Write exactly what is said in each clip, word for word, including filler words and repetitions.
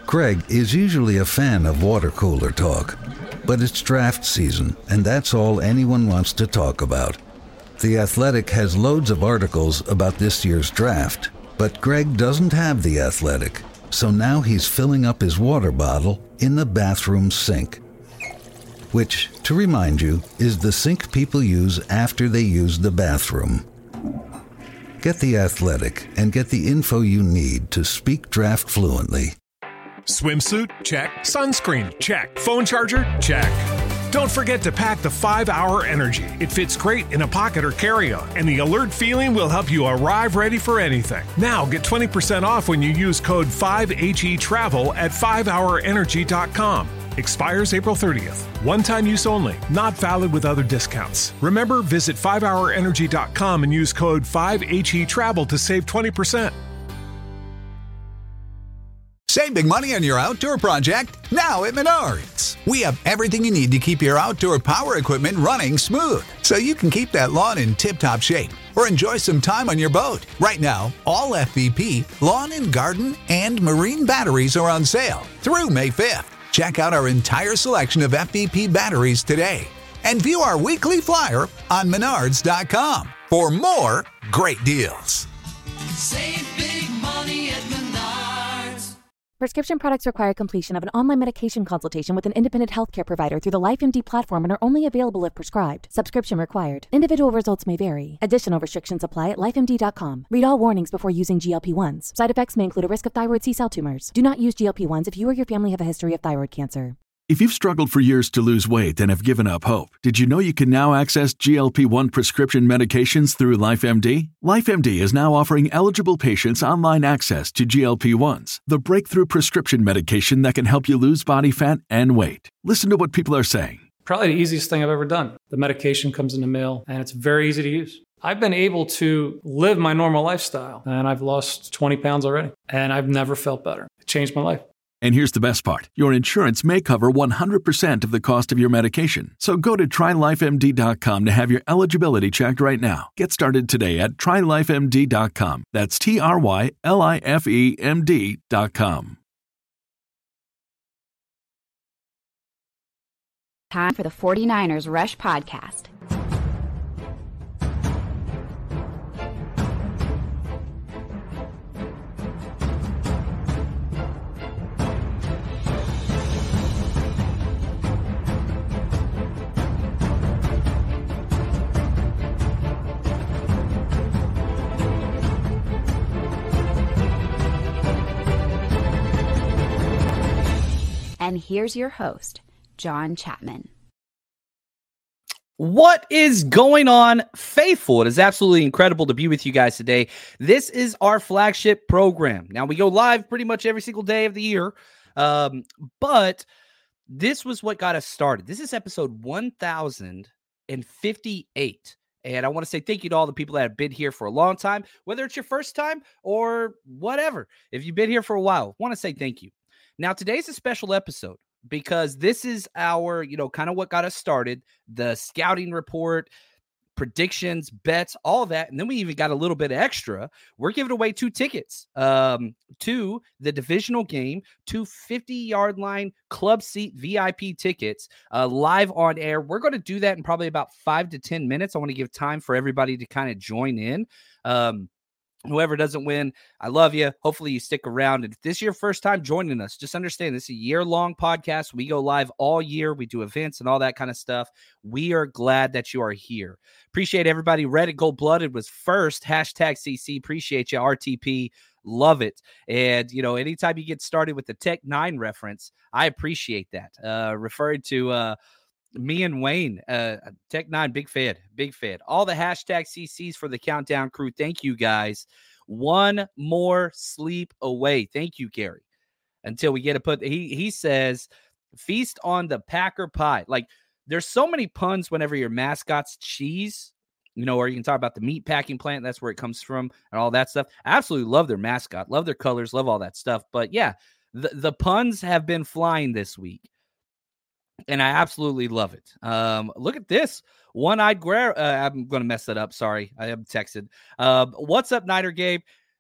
Greg is usually a fan of water cooler talk, but it's draft season, and that's all anyone wants to talk about. The Athletic has loads of articles about this year's draft, but Greg doesn't have The Athletic, so now he's filling up his water bottle in the bathroom sink, which, to remind you, is the sink people use after they use the bathroom. Get The Athletic and get the info you need to speak draft fluently. Swimsuit? Check. Sunscreen? Check. Phone charger? Check. Don't forget to pack the five hour Energy. It fits great in a pocket or carry-on, and the alert feeling will help you arrive ready for anything. Now get twenty percent off when you use code five H E travel at five hour energy dot com. Expires April thirtieth. One-time use only. Not valid with other discounts. Remember, visit five hour energy dot com and use code five H E travel to save twenty percent. Save big money on your outdoor project now at Menards. We have everything you need to keep your outdoor power equipment running smooth, so you can keep that lawn in tip-top shape or enjoy some time on your boat. Right now, all F V P, lawn and garden, and marine batteries are on sale through May fifth. Check out our entire selection of F V P batteries today and view our weekly flyer on menards dot com for more great deals. Save big money at Menards. Prescription products require completion of an online medication consultation with an independent healthcare provider through the LifeMD platform and are only available if prescribed. Subscription required. Individual results may vary. Additional restrictions apply at life M D dot com. Read all warnings before using G L P ones. Side effects may include a risk of thyroid C-cell tumors. Do not use G L P ones if you or your family have a history of thyroid cancer. If you've struggled for years to lose weight and have given up hope, did you know you can now access G L P one prescription medications through LifeMD? LifeMD is now offering eligible patients online access to G L P ones, the breakthrough prescription medication that can help you lose body fat and weight. Listen to what people are saying. Probably the easiest thing I've ever done. The medication comes in the mail, and it's very easy to use. I've been able to live my normal lifestyle, and I've lost twenty pounds already, and I've never felt better. It changed my life. And here's the best part. Your insurance may cover one hundred percent of the cost of your medication. So go to try life M D dot com to have your eligibility checked right now. Get started today at try life M D dot com. That's T R Y L I F E M D dot com. Time for the forty-niners Rush Podcast. And here's your host, John Chapman. What is going on, faithful? It is absolutely incredible to be with you guys today. This is our flagship program. Now, we go live pretty much every single day of the year, um, but this was what got us started. This is episode one thousand fifty-eight. And I want to say thank you to all the people that have been here for a long time, whether it's your first time or whatever. If you've been here for a while, I want to say thank you. Now, today's a special episode because this is our, you know, kind of what got us started, the scouting report, predictions, bets, all of that. And then we even got a little bit extra. We're giving away two tickets um, to the divisional game, two fifty-yard line club seat V I P tickets uh, live on air. We're going to do that in probably about five to ten minutes. I want to give time for everybody to kind of join in. Um, Whoever doesn't win, I love you. Hopefully you stick around. And if this is your first time joining us, just understand this is a year-long podcast. We go live all year. We do events and all that kind of stuff. We are glad that you are here. Appreciate everybody. Reddit Gold-Blooded was first. Hashtag C C. Appreciate you. R T P. Love it. And, you know, anytime you get started with the Tech nine reference, I appreciate that. Uh, referring to uh, me and Wayne, uh, Tech nine, big fan, big fan. All the hashtag C Cs for the Countdown crew. Thank you, guys. One more sleep away. Thank you, Gary. Until we get to put, he, he says, feast on the Packer pie. Like, there's so many puns whenever your mascot's cheese, you know, or you can talk about the meat packing plant. That's where it comes from and all that stuff. I absolutely love their mascot, love their colors, love all that stuff. But yeah, the, the puns have been flying this week. And I absolutely love it. Um, look at this. One-eyed Guerrero. Uh, I'm going to mess that up. Sorry. I am texted. Uh, what's up, Niner Gabe?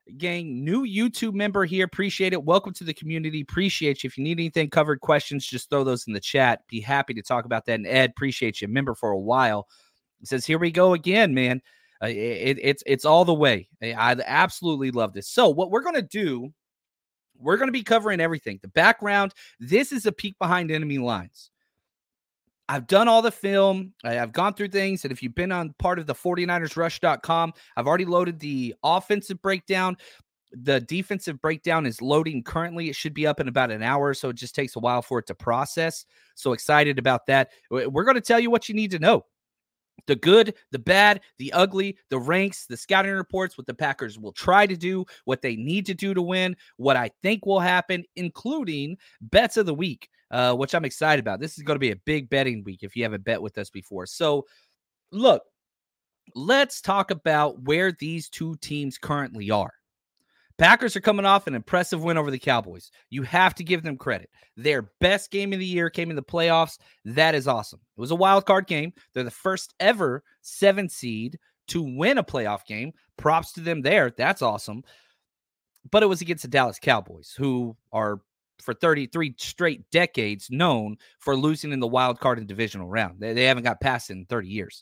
gang, new YouTube member here. Appreciate it. Welcome to the community. Appreciate you. If you need anything covered, questions, just throw those in the chat. Be happy to talk about that. And Ed, appreciate you. Member for a while. It says, here we go again, man. Uh, it, it's it's all the way. I absolutely love this. So what we're going to do, we're going to be covering everything. The background, this is a peek behind enemy lines. I've done all the film. I've gone through things. And if you've been on part of the forty-niners rush dot com, I've already loaded the offensive breakdown. The defensive breakdown is loading currently. It should be up in about an hour, so it just takes a while for it to process. So excited about that. We're going to tell you what you need to know. The good, the bad, the ugly, the ranks, the scouting reports, what the Packers will try to do, what they need to do to win, what I think will happen, including bets of the week, uh, which I'm excited about. This is going to be a big betting week if you haven't bet with us before. So, look, let's talk about where these two teams currently are. Packers are coming off an impressive win over the Cowboys. You have to give them credit. Their best game of the year came in the playoffs. That is awesome. It was a wild card game. They're the first ever seven seed to win a playoff game. Props to them there. That's awesome. But it was against the Dallas Cowboys, who are for thirty-three straight decades known for losing in the wild card and divisional round. They, they haven't got past it in thirty years.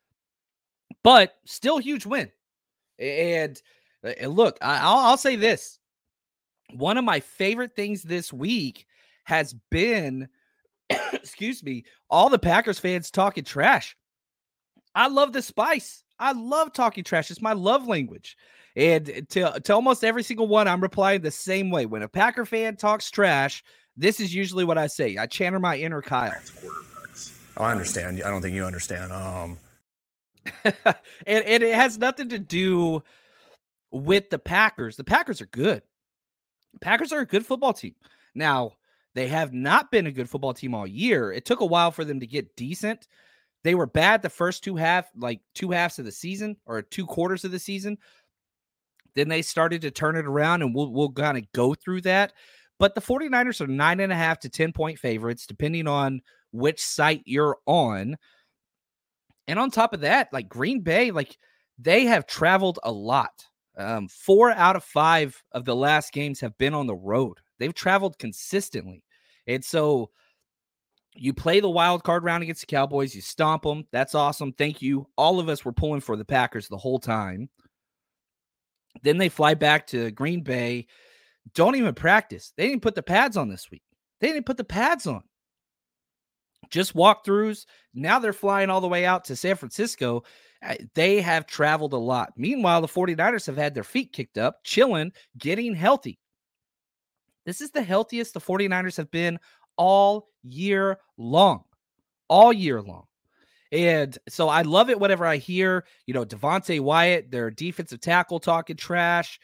But still a huge win. And And look, I'll, I'll say this. One of my favorite things this week has been, excuse me, all the Packers fans talking trash. I love the spice. I love talking trash. It's my love language. And to, to almost every single one, I'm replying the same way. When a Packer fan talks trash, this is usually what I say. I channel my inner Kyle. Oh, I understand. I don't think you understand. Um, and, and it has nothing to do with the Packers. The Packers are good. Packers are a good football team. Now, they have not been a good football team all year. It took a while for them to get decent. They were bad the first two half, like two halves of the season or two quarters of the season. Then they started to turn it around, and we'll, we'll kind of go through that. But the forty-niners are nine and a half to ten point favorites, depending on which site you're on. And on top of that, like Green Bay, like they have traveled a lot. Um, four out of five of the last games have been on the road. They've traveled consistently. And so you play the wild card round against the Cowboys. You stomp them. That's awesome. Thank you. All of us were pulling for the Packers the whole time. Then they fly back to Green Bay. Don't even practice. They didn't put the pads on this week. They didn't put the pads on. Just walkthroughs. Now they're flying all the way out to San Francisco. They have traveled a lot. Meanwhile, the forty-niners have had their feet kicked up, chilling, getting healthy. This is the healthiest the forty-niners have been all year long. All year long. And so I love it whenever I hear, you know, Devontae Wyatt, their defensive tackle, talking trash.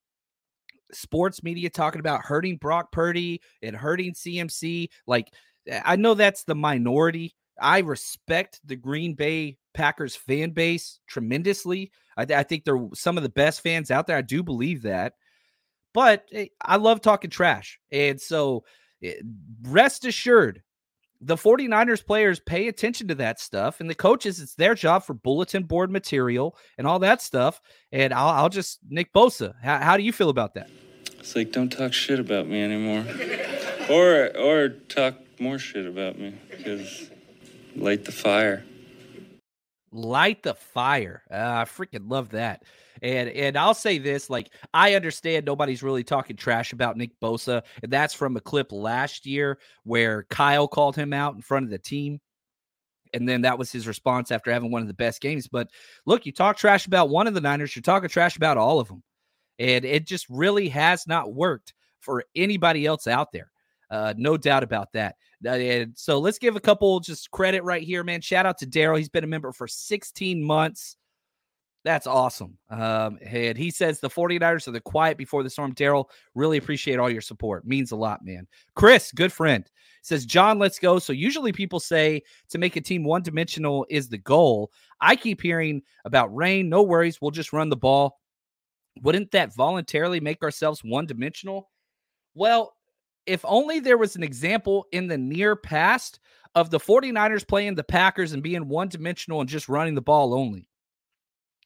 Sports media talking about hurting Brock Purdy and hurting C M C. Like, I know that's the minority. I respect the Green Bay Packers fan base tremendously. I, I think they're some of the best fans out there. I do believe that. But I love talking trash. And so rest assured, the forty-niners players pay attention to that stuff. And the coaches, it's their job for bulletin board material and all that stuff. And I'll, I'll just, Nick Bosa, how, how do you feel about that? It's like, don't talk shit about me anymore. or or talk more shit about me, because light the fire. Light the fire. Uh, I freaking love that. And and I'll say this, like, I understand nobody's really talking trash about Nick Bosa. And that's from a clip last year where Kyle called him out in front of the team. And then that was his response after having one of the best games. But look, you talk trash about one of the Niners, you're talking trash about all of them. And it just really has not worked for anybody else out there. Uh, no doubt about that. And so let's give a couple just credit right here, man. Shout out to Daryl. He's been a member for sixteen months. That's awesome. Um, and he says the forty-niners are the quiet before the storm. Daryl, really appreciate all your support. Means a lot, man. Chris, good friend, says, John, let's go. So usually people say to make a team one-dimensional is the goal. I keep hearing about rain. No worries. We'll just run the ball. Wouldn't that voluntarily make ourselves one-dimensional? Well, if only there was an example in the near past of the forty-niners playing the Packers and being one-dimensional and just running the ball only.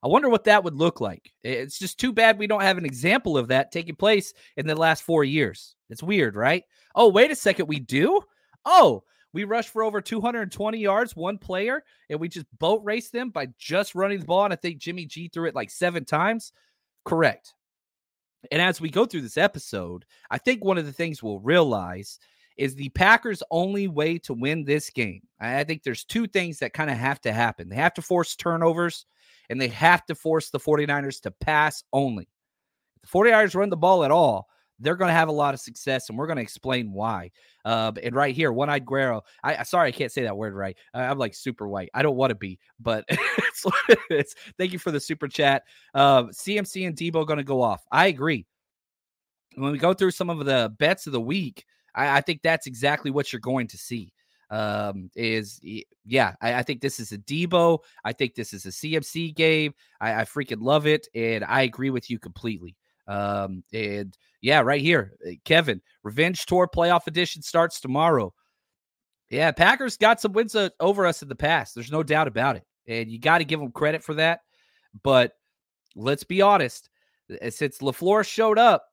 I wonder what that would look like. It's just too bad we don't have an example of that taking place in the last four years. It's weird, right? Oh, wait a second. We do? Oh, we rushed for over two hundred twenty yards, one player, and we just boat raced them by just running the ball. And I think Jimmy G threw it like seven times. Correct. And as we go through this episode, I think one of the things we'll realize is the Packers' only way to win this game. I think there's two things that kind of have to happen. They have to force turnovers, and they have to force the 49ers to pass only. If the 49ers run the ball at all, they're going to have a lot of success, and we're going to explain why. Uh, and right here, One-Eyed Guerrero. I sorry, I can't say that word right. I'm like super white. I don't want to be, but it's, it's, thank you for the super chat. Uh, C M C and Debo going to go off. I agree. When we go through some of the bets of the week, I, I think that's exactly what you're going to see. Um, is yeah, I, I think this is a Debo. I think this is a C M C game. I, I freaking love it, and I agree with you completely. Um, and yeah, right here, Kevin, Revenge Tour Playoff Edition starts tomorrow. Yeah, Packers got some wins uh, over us in the past. There's no doubt about it. And you got to give them credit for that. But let's be honest, since LaFleur showed up,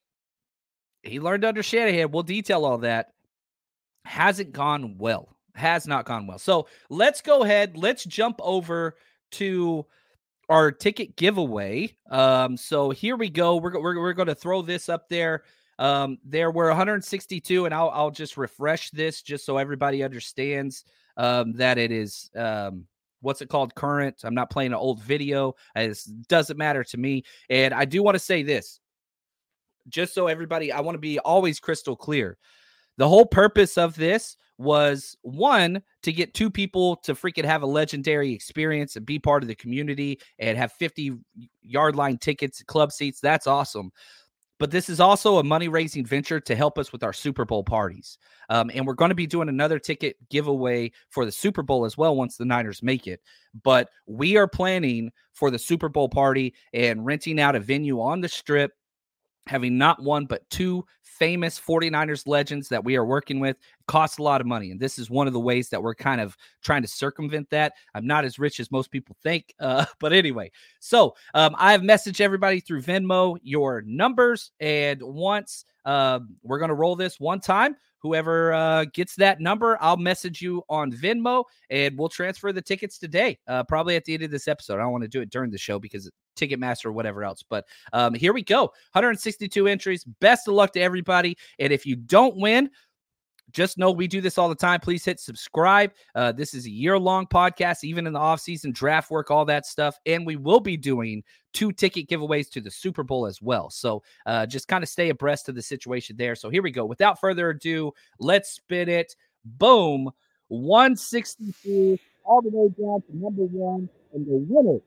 he learned under Shanahan. We'll detail all that. Hasn't gone well. Has not gone well. So let's go ahead. Let's jump over to our ticket giveaway. Um, so here we go. We're, we're, we're going to throw this up there. Um, there were one hundred sixty-two, and I'll, I'll just refresh this just so everybody understands um, that it is, um, what's it called, current. I'm not playing an old video. It doesn't matter to me. And I do want to say this, just so everybody, I want to be always crystal clear. The whole purpose of this was, one, to get two people to freaking have a legendary experience and be part of the community and have fifty-yard line tickets, club seats. That's awesome. But this is also a money-raising venture to help us with our Super Bowl parties. Um, and we're going to be doing another ticket giveaway for the Super Bowl as well once the Niners make it. But we are planning for the Super Bowl party and renting out a venue on the Strip, having not one but two famous 49ers legends that we are working with. It costs a lot of money, and this is one of the ways that we're kind of trying to circumvent that. I'm not as rich as most people think, uh, but anyway. So um, I have messaged everybody through Venmo your numbers, and once uh, we're going to roll this one time, whoever uh, gets that number, I'll message you on Venmo, and we'll transfer the tickets today, uh, probably at the end of this episode. I don't want to do it during the show because Ticketmaster or whatever else. But um, here we go. one hundred sixty-two entries. Best of luck to everybody. And if you don't win, just know we do this all the time. Please hit subscribe. Uh, this is a year-long podcast, even in the offseason, draft work, all that stuff. And we will be doing two ticket giveaways to the Super Bowl as well. So uh, just kind of stay abreast of the situation there. So here we go. Without further ado, let's spin it. Boom. one sixty-two all the way down to number one. And the winner,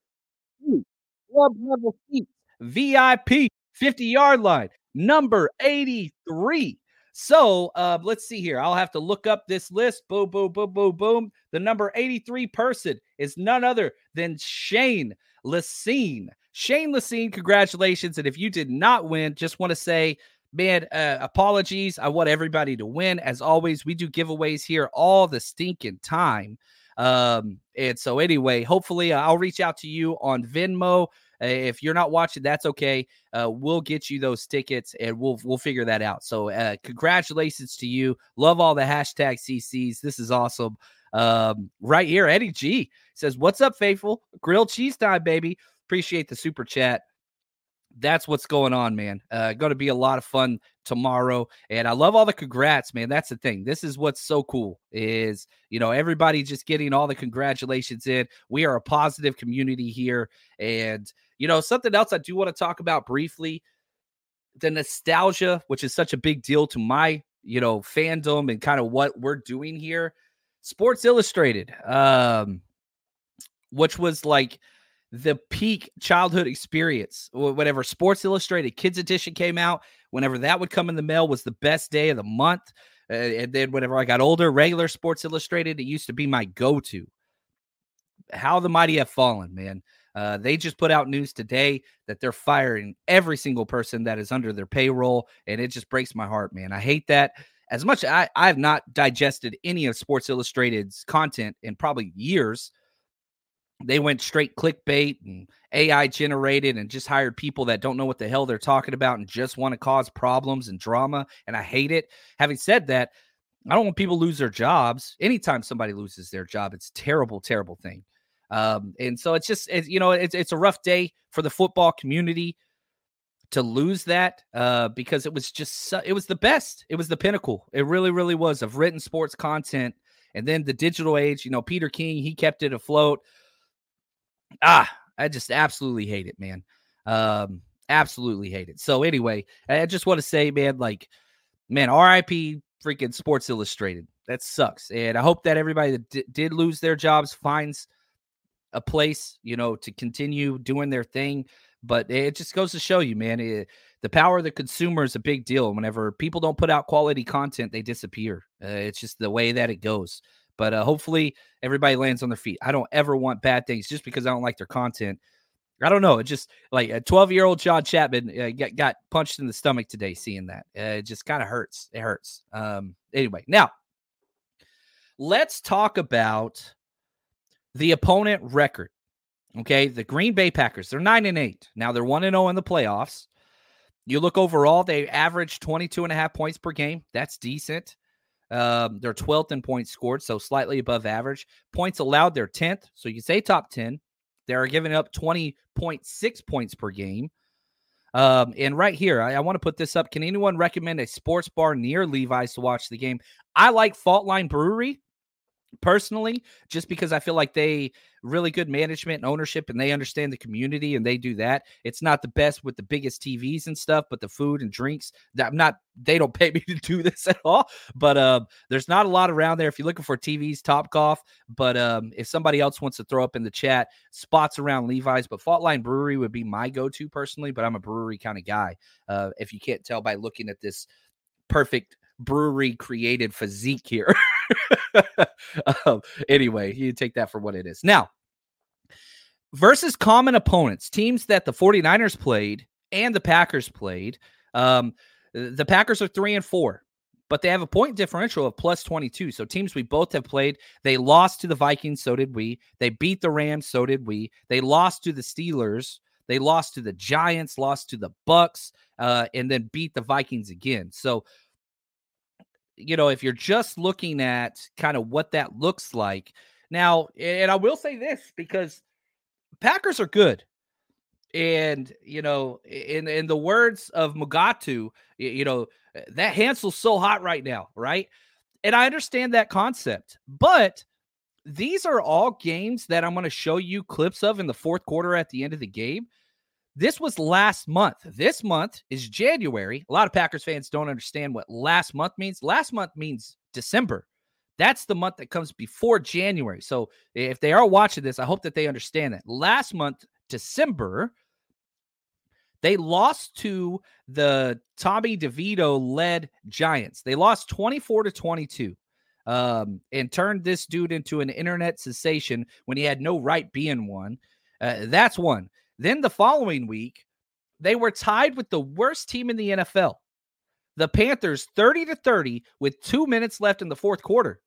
club level seats, V I P, fifty-yard line, number eighty-three. So uh, let's see here. I'll have to look up this list. Boom, boom, boom, boom, boom. The number eighty-three person is none other than Shane Lacine. Shane Lacine, congratulations. And if you did not win, just want to say, man, uh, apologies. I want everybody to win. As always, we do giveaways here all the stinking time. Um, and so anyway, hopefully uh, I'll reach out to you on Venmo. Uh, if you're not watching, that's okay. Uh, we'll get you those tickets and we'll, we'll figure that out. So, uh, congratulations to you. Love all the hashtag C Cs. This is awesome. Um, right here, Eddie G says, what's up, faithful? Grilled cheese time, baby. Appreciate the super chat. That's what's going on, man. Uh, going to be a lot of fun tomorrow. And I love all the congrats, man. That's the thing. This is what's so cool is, you know, everybody just getting all the congratulations in. We are a positive community here. And, you know, something else I do want to talk about briefly, the nostalgia, which is such a big deal to my, you know, fandom and kind of what we're doing here. Sports Illustrated, um, which was like the peak childhood experience. Whenever Sports Illustrated Kids Edition came out, whenever that would come in the mail was the best day of the month. Uh, and then whenever I got older, regular Sports Illustrated, it used to be my go-to. How the mighty have fallen, man. Uh, they just put out news today that they're firing every single person that is under their payroll, and it just breaks my heart, man. I hate that. As much as I, I have not digested any of Sports Illustrated's content in probably years, they went straight clickbait and A I generated and just hired people that don't know what the hell they're talking about and just want to cause problems and drama. And I hate it. Having said that, I don't want people to lose their jobs. Anytime somebody loses their job, it's a terrible, terrible thing. Um, and so it's just, it's, you know, it's, it's a rough day for the football community to lose that uh, because it was just, so, it was the best. It was the pinnacle. It really, really was, of written sports content. And then the digital age, you know, Peter King, he kept it afloat. Ah, I just absolutely hate it, man. Um, absolutely hate it. So anyway, I just want to say, man, like, man, R I P freaking Sports Illustrated. That sucks. And I hope that everybody that d- did lose their jobs finds a place, you know, to continue doing their thing. But it just goes to show you, man, it, the power of the consumer is a big deal. Whenever people don't put out quality content, they disappear. Uh, it's just the way that it goes. But uh, hopefully everybody lands on their feet. I don't ever want bad things just because I don't like their content. I don't know. It just like a twelve-year-old John Chapman uh, got, got punched in the stomach today seeing that. Uh, it just kind of hurts. It hurts. Um, anyway, now let's talk about the opponent record. Okay, the Green Bay Packers, they're nine and eight. Now they're one and oh in the playoffs. You look overall, they average twenty-two and a half points per game. That's decent. Um, they're twelfth in points scored, so slightly above average. Points allowed, they're tenth, so you say top ten. They're giving up twenty point six points per game. Um, and right here, I, I want to put this up. Can anyone recommend a sports bar near Levi's to watch the game? I like Fault Line Brewery, personally, just because I feel like they really good management and ownership, and they understand the community, and they do that. It's not the best with the biggest T Vs and stuff, but the food and drinks, that I'm not, they don't pay me to do this at all. But um, there's not a lot around there. If you're looking for T Vs, Topgolf. But um, if somebody else wants to throw up in the chat, spots around Levi's, but Fault Line Brewery would be my go-to personally. But I'm a brewery kind of guy. Uh, if you can't tell by looking at this perfect brewery created physique here. um, anyway, you take that for what it is. Now, versus common opponents, teams that the 49ers played and the Packers played, um, the Packers are three and four, but they have a point differential of plus twenty-two. So teams we both have played, they lost to the Vikings, so did we. They beat the Rams, so did we. They lost to the Steelers. They lost to the Giants, lost to the Bucks, uh, and then beat the Vikings again. So, you know, if you're just looking at kind of what that looks like now, and I will say this because Packers are good. And, you know, in, in the words of Mugatu, you know, that Hansel's so hot right now, right? And I understand that concept, but these are all games that I'm going to show you clips of in the fourth quarter at the end of the game. This was last month. This month is January. A lot of Packers fans don't understand what last month means. Last month means December. That's the month that comes before January. So if they are watching this, I hope that they understand that. Last month, December, they lost to the Tommy DeVito-led Giants. They lost twenty-four to twenty-two um, and turned this dude into an internet sensation when he had no right being one. Uh, that's one. Then the following week, they were tied with the worst team in the N F L, the Panthers, thirty to thirty with two minutes left in the fourth quarter.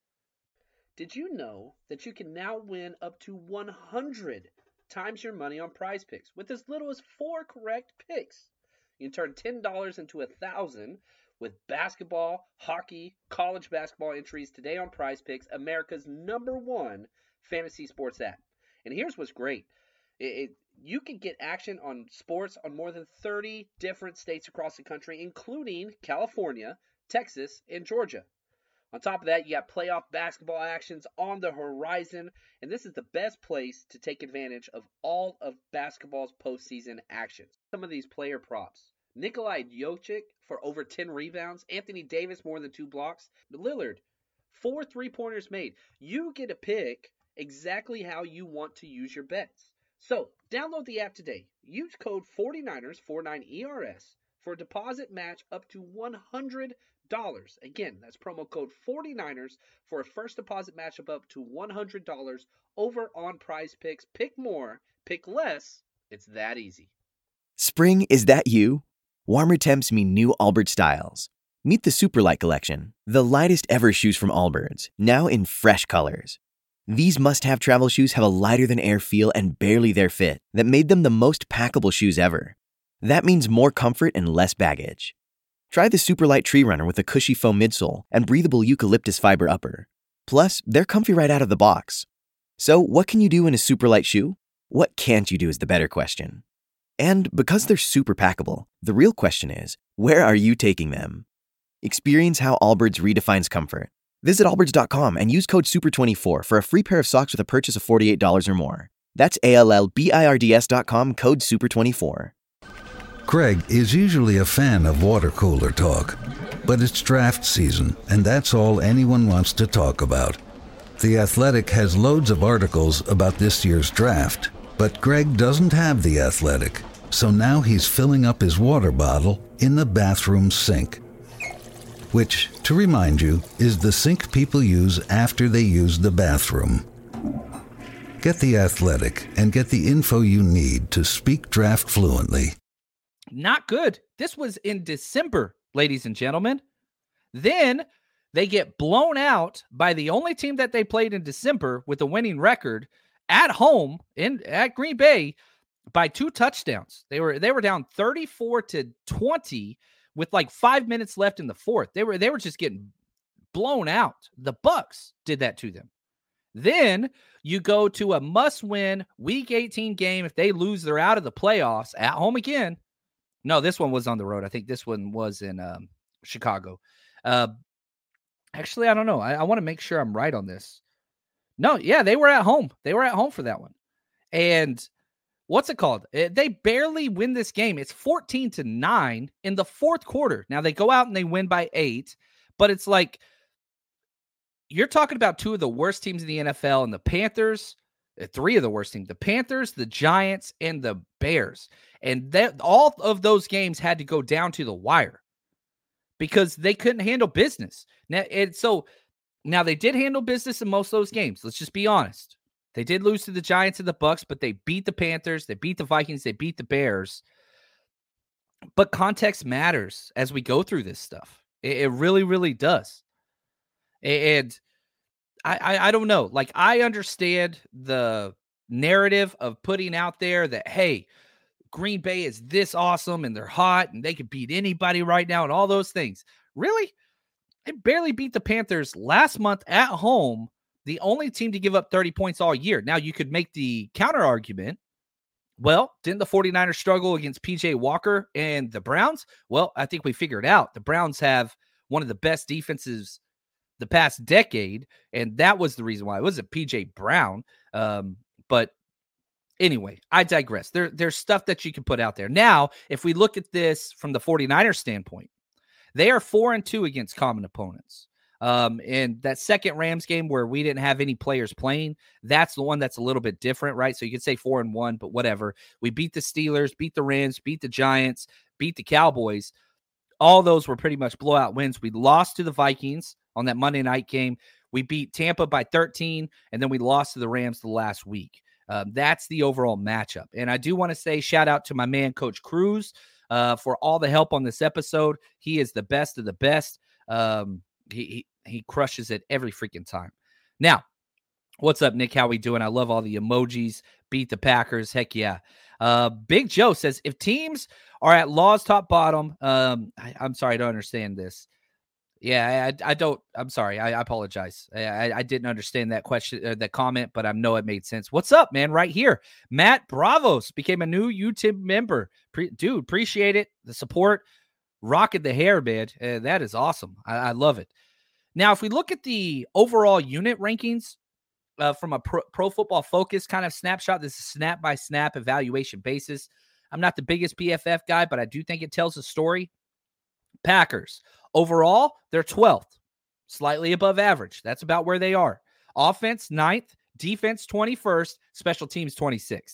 Did you know that you can now win up to one hundred times your money on Prize Picks with as little as four correct picks? You can turn ten dollars into one thousand dollars with basketball, hockey, college basketball entries today on Prize Picks, America's number one fantasy sports app. And here's what's great. It, it, you can get action on sports on more than thirty different states across the country, including California, Texas, and Georgia. On top of that, you got playoff basketball actions on the horizon, and this is the best place to take advantage of all of basketball's postseason actions. Some of these player props. Nikolai Jokic for over ten rebounds. Anthony Davis more than two blocks. Lillard, four three-pointers made. You get to pick exactly how you want to use your bets. So, download the app today. Use code forty-niners, forty-nine E R S, for a deposit match up to one hundred dollars. Again, that's promo code forty-niners for a first deposit match of up to one hundred dollars over on Prize Picks. Pick more, pick less. It's that easy. Spring, is that you? Warmer temps mean new Allbirds styles. Meet the Superlight Collection, the lightest ever shoes from Allbirds, now in fresh colors. These must-have travel shoes have a lighter-than-air feel and barely-there fit that made them the most packable shoes ever. That means more comfort and less baggage. Try the Superlight Tree Runner with a cushy foam midsole and breathable eucalyptus fiber upper. Plus, they're comfy right out of the box. So, what can you do in a Superlight shoe? What can't you do is the better question. And because they're super packable, the real question is, where are you taking them? Experience how Allbirds redefines comfort. Visit allbirds dot com and use code super twenty-four for a free pair of socks with a purchase of forty-eight dollars or more. That's A L L B I R D S dot com, code super twenty-four. Greg is usually a fan of water cooler talk, but it's draft season, and that's all anyone wants to talk about. The Athletic has loads of articles about this year's draft, but Greg doesn't have The Athletic, so now he's filling up his water bottle in the bathroom sink. Which, to remind you, is the sink people use after they use the bathroom. Get The Athletic and get the info you need to speak draft fluently. Not good. This was in December, ladies and gentlemen. Then they get blown out by the only team that they played in December with a winning record at home in at Green Bay by two touchdowns. They were they were down thirty-four to twenty with like five minutes left in the fourth. They were they were just getting blown out. The Bucs did that to them. Then you go to a must-win Week eighteen game. If they lose, they're out of the playoffs at home again. No, this one was on the road. I think this one was in um, Chicago. Uh, actually, I don't know. I, I want to make sure I'm right on this. No, yeah, they were at home. They were at home for that one. And what's it called? They barely win this game. It's fourteen to nine in the fourth quarter. Now, they go out and they win by eight, but it's like you're talking about two of the worst teams in the N F L, and the Panthers, three of the worst teams, the Panthers, the Giants, and the Bears. And that all of those games had to go down to the wire because they couldn't handle business. Now, and so now they did handle business in most of those games. Let's just be honest. They did lose to the Giants and the Bucs, but they beat the Panthers, they beat the Vikings, they beat the Bears. But context matters as we go through this stuff. It, it really, really does. And I, I, I don't know. Like, I understand the narrative of putting out there that, hey, Green Bay is this awesome and they're hot and they could beat anybody right now and all those things. Really? They barely beat the Panthers last month at home, the only team to give up thirty points all year. Now, you could make the counter argument. Well, didn't the 49ers struggle against P J Walker and the Browns? Well, I think we figured out the Browns have one of the best defenses the past decade, and that was the reason why. It wasn't P J Brown, um, but anyway, I digress. There, there's stuff that you can put out there. Now, if we look at this from the 49ers standpoint, they are four and two against common opponents. Um, and that second Rams game where we didn't have any players playing, that's the one that's a little bit different, right? So you could say four and one, but whatever. We beat the Steelers, beat the Rams, beat the Giants, beat the Cowboys. All those were pretty much blowout wins. We lost to the Vikings on that Monday night game. We beat Tampa by thirteen, and then we lost to the Rams the last week. Um, that's the overall matchup. And I do want to say shout out to my man, Coach Cruz, uh, for all the help on this episode. He is the best of the best. Um, he, he he crushes it every freaking time. Now, what's up, Nick? How we doing? I love all the emojis. Beat the Packers. Heck yeah. Uh, Big Joe says, if teams are at Law's top bottom, um, I, I'm sorry, I don't understand this. Yeah, I, I don't. I'm sorry. I, I apologize. I, I didn't understand that question, uh, that comment, but I know it made sense. What's up, man? Right here, Matt Bravos became a new YouTube member. Pre- dude, appreciate it. The support, rocking the hair, man. Uh, that is awesome. I, I love it. Now, if we look at the overall unit rankings uh, from a pro, pro football focus kind of snapshot, this is snap by snap evaluation basis. I'm not the biggest P F F guy, but I do think it tells a story. Packers. Overall, they're twelfth, slightly above average. That's about where they are. Offense, ninth. Defense, twenty-first. Special teams, twenty-sixth.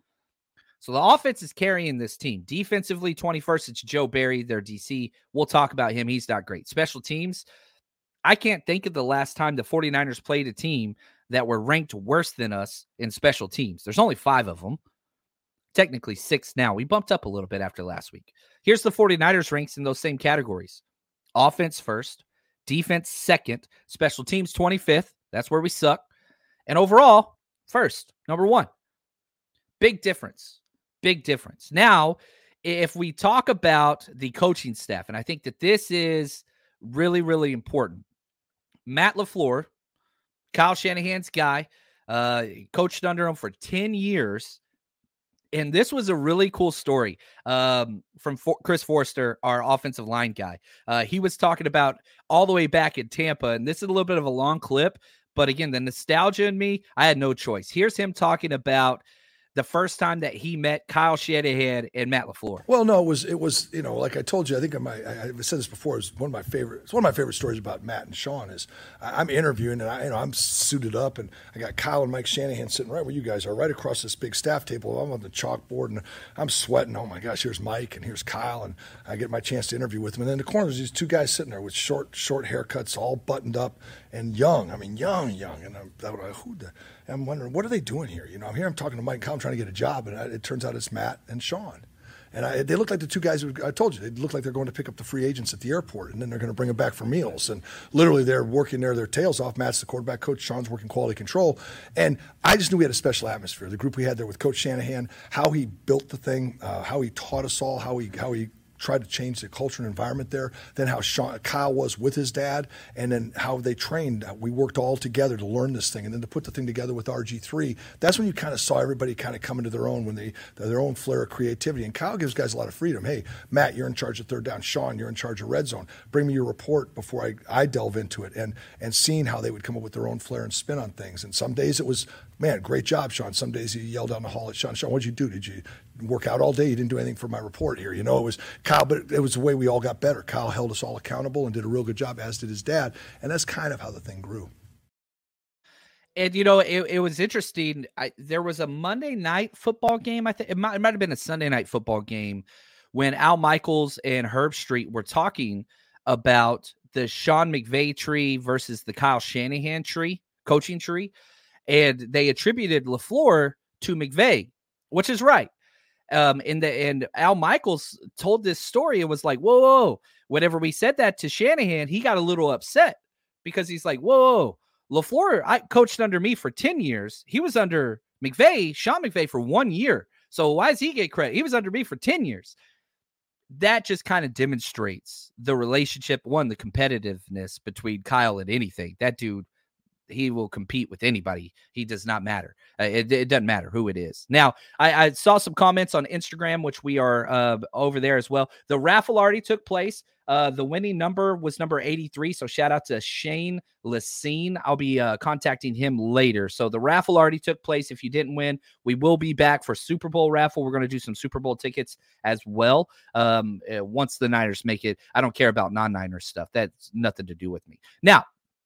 So the offense is carrying this team. Defensively, twenty-first, it's Joe Barry, their D C. We'll talk about him. He's not great. Special teams, I can't think of the last time the 49ers played a team that were ranked worse than us in special teams. There's only five of them. Technically six now. We bumped up a little bit after last week. Here's the 49ers ranks in those same categories. Offense first, defense second, special teams twenty-fifth. That's where we suck. And overall, first, number one. Big difference. Big difference. Now, if we talk about the coaching staff, and I think that this is really, really important. Matt LaFleur, Kyle Shanahan's guy, uh, coached under him for ten years. And this was a really cool story um, from For- Chris Forrester, our offensive line guy. Uh, he was talking about all the way back in Tampa, and this is a little bit of a long clip. But again, the nostalgia in me, I had no choice. Here's him talking about the first time that he met Kyle Shanahan and Matt LaFleur. Well, no, it was, it was, you know, like I told you, I think I might, I, I've said this before, it's one of my favorite, it's one of my favorite stories about Matt and Sean is I'm interviewing and I, you know, I'm suited up and I got Kyle and Mike Shanahan sitting right where you guys are, right across this big staff table. I'm on the chalkboard and I'm sweating. Oh my gosh, here's Mike and here's Kyle. And I get my chance to interview with them. And then in the corner, there's these two guys sitting there with short, short haircuts, all buttoned up and young. I mean, young, young. And I'm, who the, I'm wondering, what are they doing here? You know, I'm here, I'm talking to Mike and Kyle, I'm trying to get a job, and I, it turns out it's Matt and Sean. And I, they look like the two guys who, I told you, they look like they're going to pick up the free agents at the airport, and then they're going to bring them back for meals. And literally, they're working their, their tails off. Matt's the quarterback coach, Sean's working quality control. And I just knew we had a special atmosphere. The group we had there with Coach Shanahan, how he built the thing, uh, how he taught us all, how he how he tried to change the culture and environment there, then how Sean, Kyle was with his dad, and then how they trained. We worked all together to learn this thing, and then to put the thing together with R G three. That's when you kind of saw everybody kind of come into their own, when they their own flair of creativity. And Kyle gives guys a lot of freedom. Hey, Matt, you're in charge of third down. Sean, you're in charge of red zone. Bring me your report before I, I delve into it. And and seeing how they would come up with their own flair and spin on things. And some days it was, man, great job, Sean. Some days he yelled down the hall at Sean, Sean, what'd you do? Did you work out all day? You didn't do anything for my report here. You know, it was Kyle, but it was the way we all got better. Kyle held us all accountable and did a real good job, as did his dad. And that's kind of how the thing grew. And, you know, it, it was interesting. I, there was a Monday night football game. I think it might, it might have been a Sunday night football game when Al Michaels and Herb Street were talking about the Sean McVay tree versus the Kyle Shanahan tree, coaching tree. And they attributed LaFleur to McVay, which is right. Um, and the and Al Michaels told this story. It was like, whoa, whoa, whenever we said that to Shanahan, he got a little upset because he's like, whoa, LaFleur, I coached under me for ten years. He was under McVay, Sean McVay, for one year. So why does he get credit? He was under me for ten years. That just kind of demonstrates the relationship, one, the competitiveness between Kyle and anything. That dude, he will compete with anybody. He does not matter. Uh, it, it doesn't matter who it is. Now, I, I saw some comments on Instagram, which we are uh, over there as well. The raffle already took place. Uh, the winning number was number eighty-three. So shout out to Shane Lacine. I'll be uh, contacting him later. So the raffle already took place. If you didn't win, we will be back for Super Bowl raffle. We're going to do some Super Bowl tickets as well. Um, uh, once the Niners make it, I don't care about non-Niners stuff. That's nothing to do with me. Now,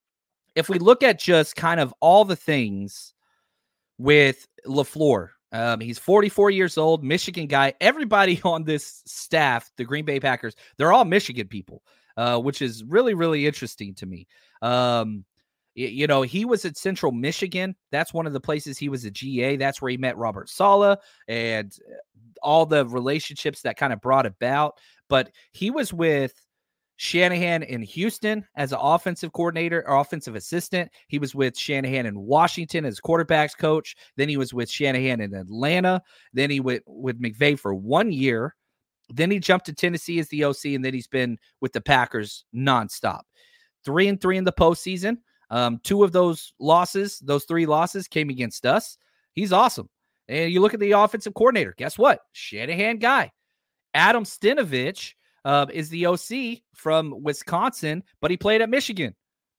if we look at just kind of all the things with LaFleur, um, he's forty-four years old, Michigan guy. Everybody on this staff, the Green Bay Packers, they're all Michigan people, uh, which is really, really interesting to me. Um, you, you know, he was at Central Michigan. That's one of the places he was a G A. That's where he met Robert Saleh and all the relationships that kind of brought about. But he was with Shanahan in Houston as an offensive coordinator or offensive assistant. He was with Shanahan in Washington as quarterbacks coach. Then he was with Shanahan in Atlanta. Then he went with McVay for one year. Then he jumped to Tennessee as the O C, and then he's been with the Packers nonstop. Three and three in the postseason. Um, two of those losses, those three losses came against us. He's awesome. And you look at the offensive coordinator. Guess what? Shanahan guy. Adam Stenavich Uh, is the O C from Wisconsin, but he played at Michigan.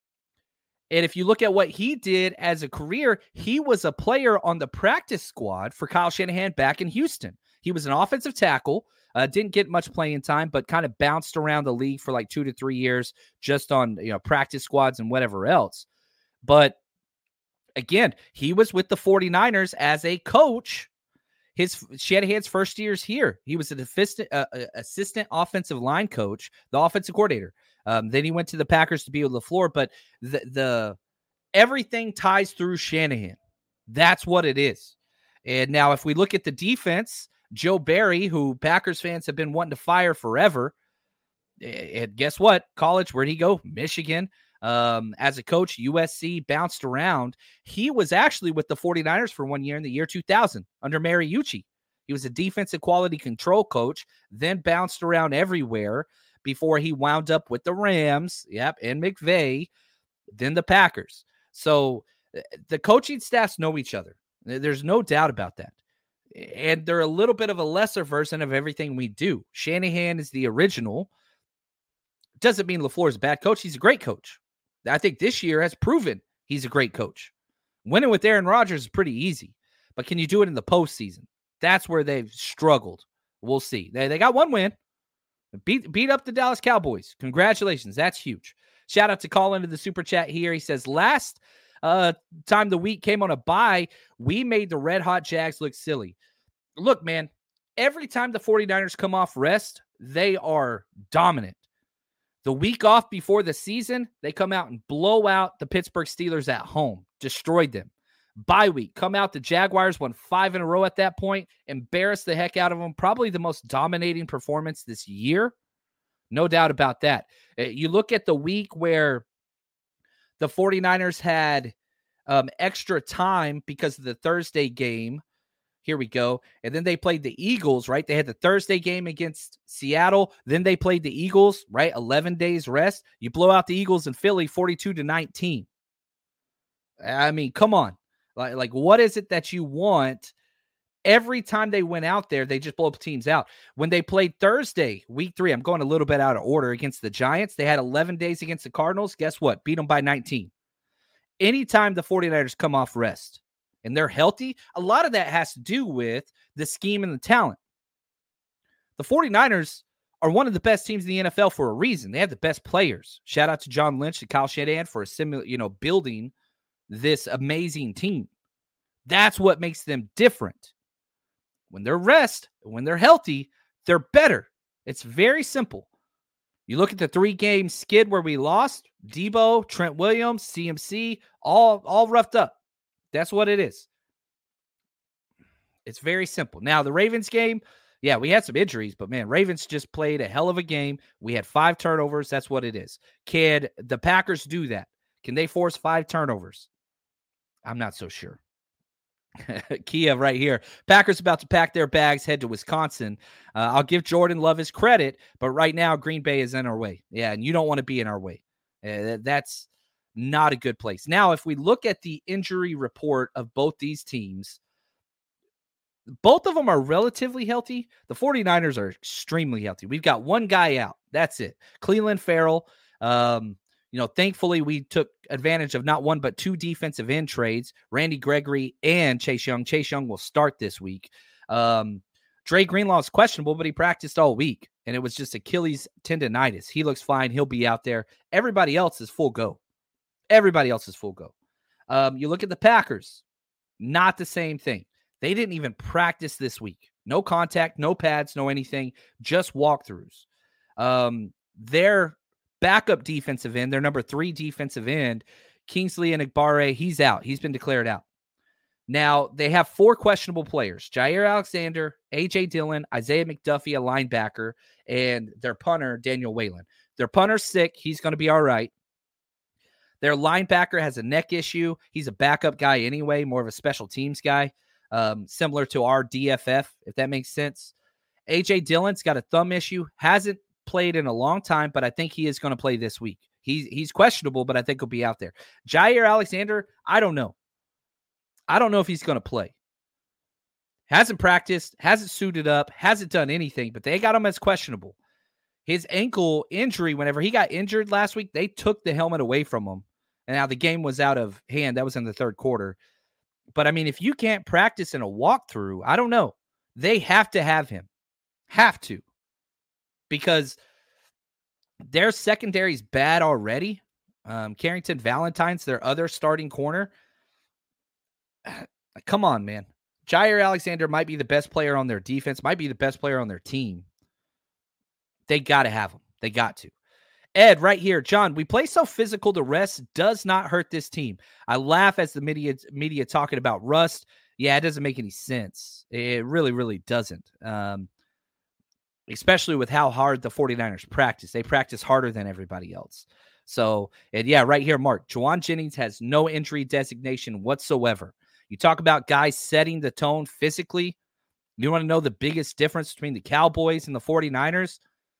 And if you look at what he did as a career, he was a player on the practice squad for Kyle Shanahan back in Houston. He was an offensive tackle, uh, didn't get much playing time, but kind of bounced around the league for like two to three years just on, you know, practice squads and whatever else. But again, he was with the 49ers as a coach. His Shanahan's first years here, he was an assistant, uh, assistant offensive line coach, the offensive coordinator. Um, then he went to the Packers to be with LaFleur, but the, the everything ties through Shanahan. That's what it is. And now, if we look at the defense, Joe Barry, who Packers fans have been wanting to fire forever, and guess what? College, where'd he go? Michigan. Um, as a coach, U S C bounced around. He was actually with the 49ers for one year in the year two thousand under Mariucci. He was a defensive quality control coach, then bounced around everywhere before he wound up with the Rams, yep, and McVay, then the Packers. So the coaching staffs know each other. There's no doubt about that. And they're a little bit of a lesser version of everything we do. Shanahan is the original. Doesn't mean LaFleur is a bad coach. He's a great coach. I think this year has proven he's a great coach. Winning with Aaron Rodgers is pretty easy. But can you do it in the postseason? That's where they've struggled. We'll see. They, they got one win. Beat, beat up the Dallas Cowboys. Congratulations. That's huge. Shout out to Colin to the super chat here. He says, last uh, time the week came on a bye, we made the Red Hot Jags look silly. Look, man, every time the 49ers come off rest, they are dominant. The week off before the season, they come out and blow out the Pittsburgh Steelers at home, destroyed them. Bye week, come out, the Jaguars won five in a row at that point, embarrassed the heck out of them. Probably the most dominating performance this year. No doubt about that. You look at the week where the 49ers had um, extra time because of the Thursday game. Here we go. And then they played the Eagles, right? They had the Thursday game against Seattle. Then they played the Eagles, right? eleven days rest. You blow out the Eagles in Philly forty-two to nineteen. I mean, come on. Like, like what is it that you want? Every time they went out there, they just blow up teams out. When they played Thursday, week three, I'm going a little bit out of order, against the Giants. They had eleven days against the Cardinals. Guess what? Beat them by nineteen. Anytime the 49ers come off rest and they're healthy, a lot of that has to do with the scheme and the talent. The 49ers are one of the best teams in the N F L for a reason. They have the best players. Shout out to John Lynch and Kyle Shanahan for a similar, you know, building this amazing team. That's what makes them different. When they're rest, when they're healthy, they're better. It's very simple. You look at the three-game skid where we lost, Debo, Trent Williams, C M C, all, all roughed up. That's what it is. It's very simple. Now, the Ravens game, yeah, we had some injuries, but man, Ravens just played a hell of a game. We had five turnovers. That's what it is. Can the Packers do that? Can they force five turnovers? I'm not so sure. Kia right here. Packers about to pack their bags, head to Wisconsin. Uh, I'll give Jordan Love his credit, but right now Green Bay is in our way. Yeah, and you don't want to be in our way. Uh, that's not a good place. Now, if we look at the injury report of both these teams, both of them are relatively healthy. The 49ers are extremely healthy. We've got one guy out. That's it. Cleveland Farrell. Um, You know, thankfully, we took advantage of not one, but two defensive end trades, Randy Gregory and Chase Young. Chase Young will start this week. Um, Dre Greenlaw is questionable, but he practiced all week, and it was just Achilles tendonitis. He looks fine. He'll be out there. Everybody else is full go. Everybody else is full go. Um, you look at the Packers, not the same thing. They didn't even practice this week. No contact, no pads, no anything, just walkthroughs. Um, they're backup defensive end, their number three defensive end, Kingsley Enagbare, he's out. He's been declared out. Now, they have four questionable players, Jair Alexander, A J Dillon, Isaiah McDuffie, a linebacker, and their punter, Daniel Whalen. Their punter's sick. He's going to be all right. Their linebacker has a neck issue. He's a backup guy anyway, more of a special teams guy, um, similar to our D F F, if that makes sense. A J Dillon's got a thumb issue, hasn't played in a long time, but I think he is going to play this week. He's he's questionable, but I think he'll be out there. Jair Alexander, I don't know. I don't know if he's going to play. Hasn't practiced, hasn't suited up, hasn't done anything, but they got him as questionable. His ankle injury, whenever he got injured last week, they took the helmet away from him. And now the game was out of hand. That was in the third quarter. But, I mean, if you can't practice in a walkthrough, I don't know. They have to have him. Have to. Because their secondary is bad already. Um, Carrington Valentine's their other starting corner. Come on, man. Jair Alexander might be the best player on their defense, might be the best player on their team. They got to have him. They got to. Ed, right here. John, we play so physical to rest does not hurt this team. I laugh as the media media talking about rust. Yeah, it doesn't make any sense. It really, really doesn't. Um, especially with how hard the 49ers practice. They practice harder than everybody else. So, and yeah, right here, Mark, Jauan Jennings has no injury designation whatsoever. You talk about guys setting the tone physically. You want to know the biggest difference between the Cowboys and the 49ers?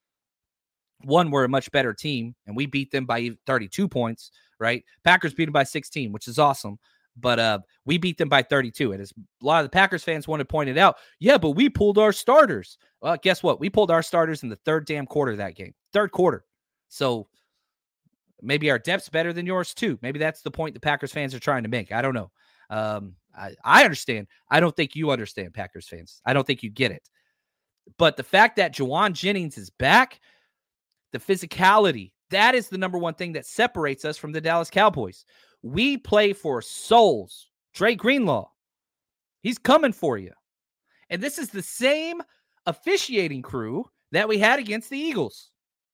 One, we're a much better team, and we beat them by thirty-two points, right? Packers beat them by sixteen, which is awesome. But uh, we beat them by thirty-two. And as a lot of the Packers fans want to point it out, yeah, but we pulled our starters. Well, guess what? We pulled our starters in the third damn quarter of that game. Third quarter. So maybe our depth's better than yours too. Maybe that's the point the Packers fans are trying to make. I don't know. Um, I, I understand. I don't think you understand, Packers fans. I don't think you get it. But the fact that Jauan Jennings is back, the physicality, that is the number one thing that separates us from the Dallas Cowboys. We play for souls. Dre Greenlaw, he's coming for you. And this is the same officiating crew that we had against the Eagles.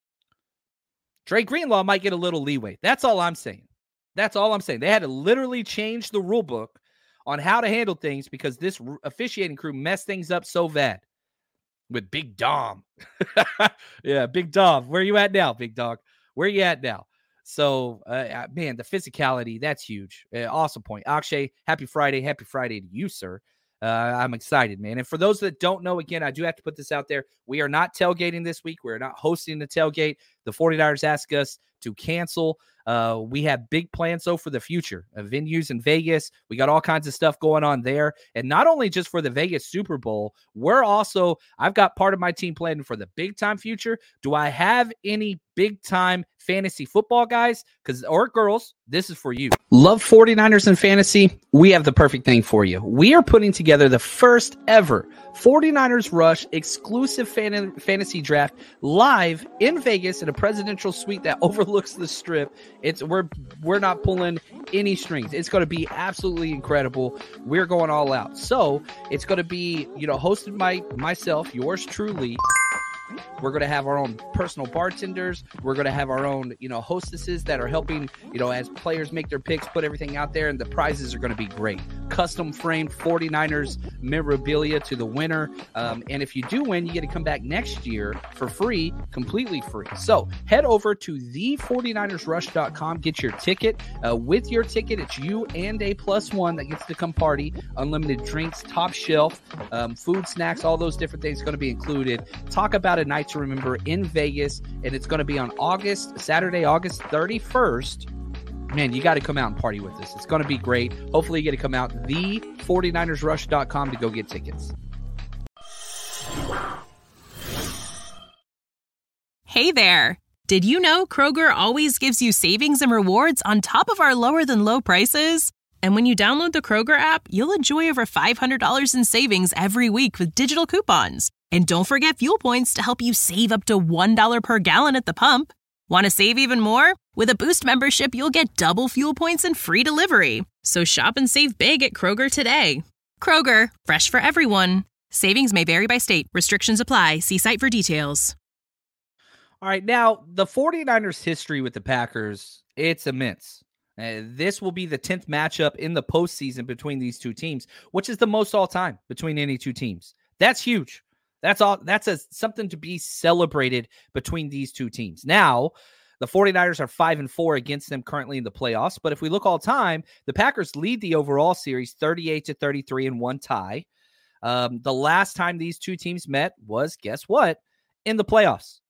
Dre Greenlaw might get a little leeway. That's all I'm saying. That's all I'm saying. They had to literally change the rule book on how to handle things because this officiating crew messed things up so bad. With Big Dom. Yeah, Big Dom. Where are you at now, Big Dog? Where are you at now? So, uh, man, the physicality, that's huge. Uh, awesome point. Akshay, happy Friday. Happy Friday to you, sir. Uh, I'm excited, man. And for those that don't know, again, I do have to put this out there. We are not tailgating this week. We're not hosting the tailgate. The 49ers asked us to cancel. Uh, we have big plans, though, for the future. Uh, venues in Vegas. We got all kinds of stuff going on there. And not only just for the Vegas Super Bowl, we're also, I've got part of my team planning for the big-time future. Do I have any big-time fantasy football guys? Because or girls, this is for you. Love 49ers and fantasy? We have the perfect thing for you. We are putting together the first ever 49ers Rush exclusive fan- fantasy draft live in Vegas in a presidential suite that overlooks the Strip. It's we're we're not pulling any strings. It's going to be absolutely incredible. We're going all out. So it's going to be, you know, hosted by myself, yours truly. We're going to have our own personal bartenders. We're going to have our own, you know, hostesses that are helping, you know, as players make their picks, put everything out there, and the prizes are going to be great. Custom framed 49ers memorabilia to the winner. Um, and if you do win, you get to come back next year for free, completely free. So head over to the 49ers rush dot com, get your ticket. Uh, with your ticket, it's you and a plus one that gets to come party. Unlimited drinks, top shelf, um, food, snacks, all those different things going to be included. Talk about a night to remember in Vegas, and it's going to be on August, Saturday, August thirty-first. Man, you got to come out and party with us. It's going to be great. Hopefully you get to come out the 49ers rush dot com to go get tickets. Hey there. Did you know Kroger always gives you savings and rewards on top of our lower than low prices? And when you download the Kroger app, you'll enjoy over five hundred dollars in savings every week with digital coupons. And don't forget fuel points to help you save up to one dollar per gallon at the pump. Want to save even more? With a Boost membership, you'll get double fuel points and free delivery. So shop and save big at Kroger today. Kroger, fresh for everyone. Savings may vary by state. Restrictions apply. See site for details. All right, now, the 49ers history with the Packers, it's immense. Uh, this will be the tenth matchup in the postseason between these two teams, which is the most all-time between any two teams. That's huge. That's all. That's a, something to be celebrated between these two teams. Now, the 49ers are five and four against them currently in the playoffs. But if we look all time, the Packers lead the overall series thirty-eight to thirty-three in one tie. Um, the last time these two teams met was, guess what, in the playoffs.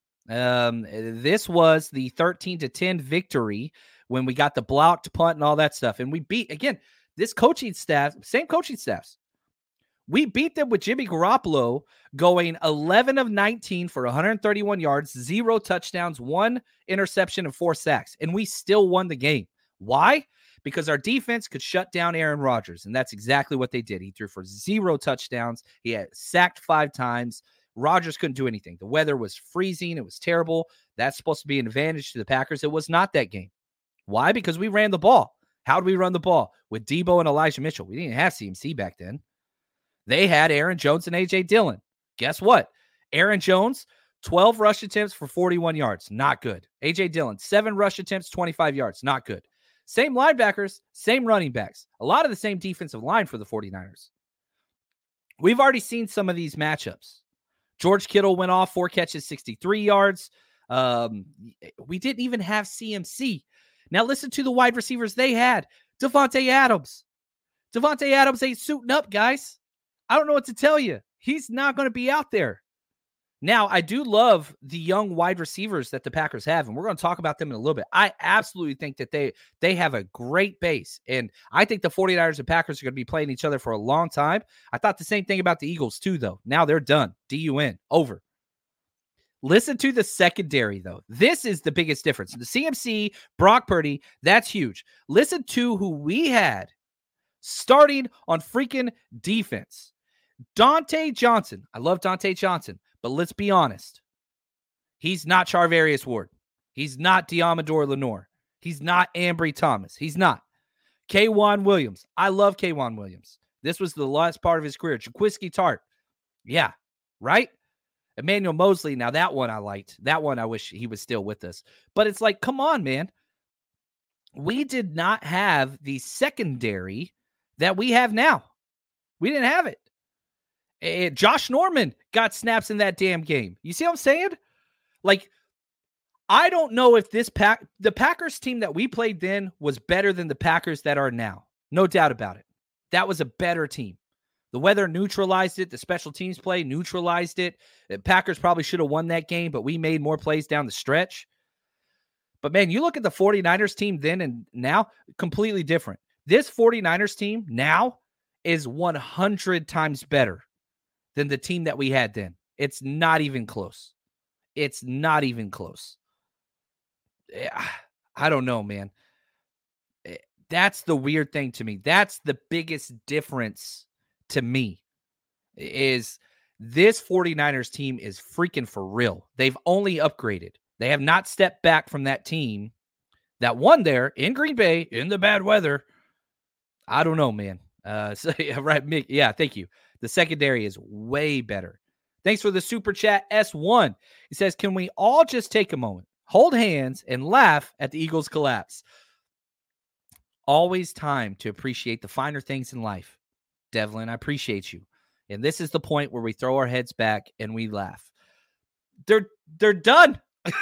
Um, this was the thirteen to ten victory when we got the blocked punt and all that stuff. And we beat, again, this coaching staff, same coaching staffs. We beat them with Jimmy Garoppolo going eleven of nineteen for one hundred thirty-one yards, zero touchdowns, one interception, and four sacks. And we still won the game. Why? Because our defense could shut down Aaron Rodgers. And that's exactly what they did. He threw for zero touchdowns. He had sacked five times. Rodgers couldn't do anything. The weather was freezing. It was terrible. That's supposed to be an advantage to the Packers. It was not that game. Why? Because we ran the ball. How did we run the ball? With Debo and Elijah Mitchell. We didn't have C M C back then. They had Aaron Jones and A J Dillon. Guess what? Aaron Jones, twelve rush attempts for forty-one yards. Not good. A J Dillon, seven rush attempts, twenty-five yards. Not good. Same linebackers, same running backs. A lot of the same defensive line for the 49ers. We've already seen some of these matchups. George Kittle went off, four catches, sixty-three yards. Um, we didn't even have C M C. Now listen to the wide receivers they had. Devontae Adams. Devontae Adams ain't suiting up, guys. I don't know what to tell you. He's not going to be out there. Now, I do love the young wide receivers that the Packers have, and we're going to talk about them in a little bit. I absolutely think that they they have a great base, and I think the 49ers and Packers are going to be playing each other for a long time. I thought the same thing about the Eagles, too, though. Now they're done. D U N. Over. Listen to the secondary, though. This is the biggest difference. The C M C, Brock Purdy, that's huge. Listen to who we had starting on freaking defense. Dante Johnson. I love Dante Johnson. But let's be honest. He's not Charvarius Ward. He's not Diamador Lenore. He's not Ambry Thomas. He's not. K'Wan Williams. I love K'Wan Williams. This was the last part of his career. Jaquiski Tart. Yeah, right? Emmanuel Mosley. Now, that one I liked. That one I wish he was still with us. But it's like, come on, man. We did not have the secondary that we have now. We didn't have it. And Josh Norman got snaps in that damn game. You see what I'm saying? Like, I don't know if this pack, the Packers team that we played then was better than the Packers that are now. No doubt about it. That was a better team. The weather neutralized it. The special teams play neutralized it. The Packers probably should have won that game, but we made more plays down the stretch. But, man, you look at the 49ers team then and now, completely different. This 49ers team now is one hundred times better than the team that we had then. It's not even close. It's not even close. I don't know, man. That's the weird thing to me. That's the biggest difference to me is this 49ers team is freaking for real. They've only upgraded. They have not stepped back from that team that won there in Green Bay in the bad weather. I don't know, man. Uh, so, yeah, right, Mick. Yeah, thank you. The secondary is way better. Thanks for the super chat, S one. He says, can we all just take a moment, hold hands, and laugh at the Eagles' collapse? Always time to appreciate the finer things in life. Devlin, I appreciate you. And this is the point where we throw our heads back and we laugh. They're they're done.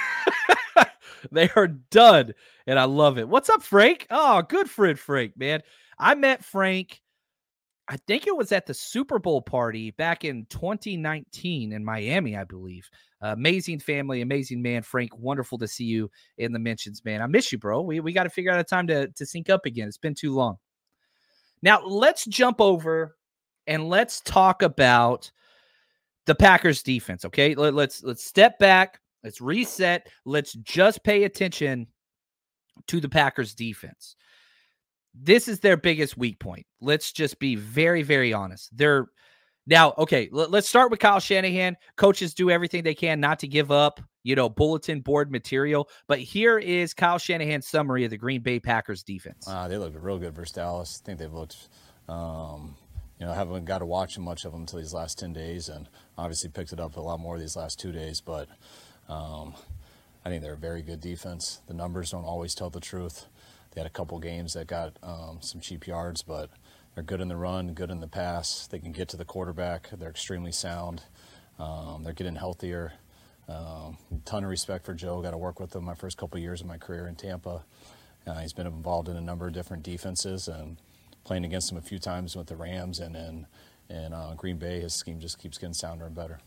They are done. And I love it. What's up, Frank? Oh, good friend, Frank, man. I met Frank, I think it was at the Super Bowl party back in twenty nineteen in Miami, I believe. Uh, amazing family, amazing man, Frank. Wonderful to see you in the mentions, man. I miss you, bro. We we got to figure out a time to, to sync up again. It's been too long. Now, let's jump over and let's talk about the Packers defense, okay? Let, let's let's step back. Let's reset. Let's just pay attention to the Packers defense. This is their biggest weak point. Let's just be very, very honest. They're now, okay, l- let's start with Kyle Shanahan. Coaches do everything they can not to give up, you know, bulletin board material. But here is Kyle Shanahan's summary of the Green Bay Packers defense. Uh, they looked real good versus Dallas. I think they've looked, um, you know, haven't got to watch much of them until these last ten days, and obviously picked it up a lot more these last two days. But um, I think they're a very good defense. The numbers don't always tell the truth. They had a couple games that got um, some cheap yards, but they're good in the run, good in the pass. They can get to the quarterback. They're extremely sound. Um, they're getting healthier. Um, ton of respect for Joe. Got to work with him my first couple of years of my career in Tampa. Uh, he's been involved in a number of different defenses and playing against him a few times with the Rams and in and, uh, Green Bay. His scheme just keeps getting sounder and better.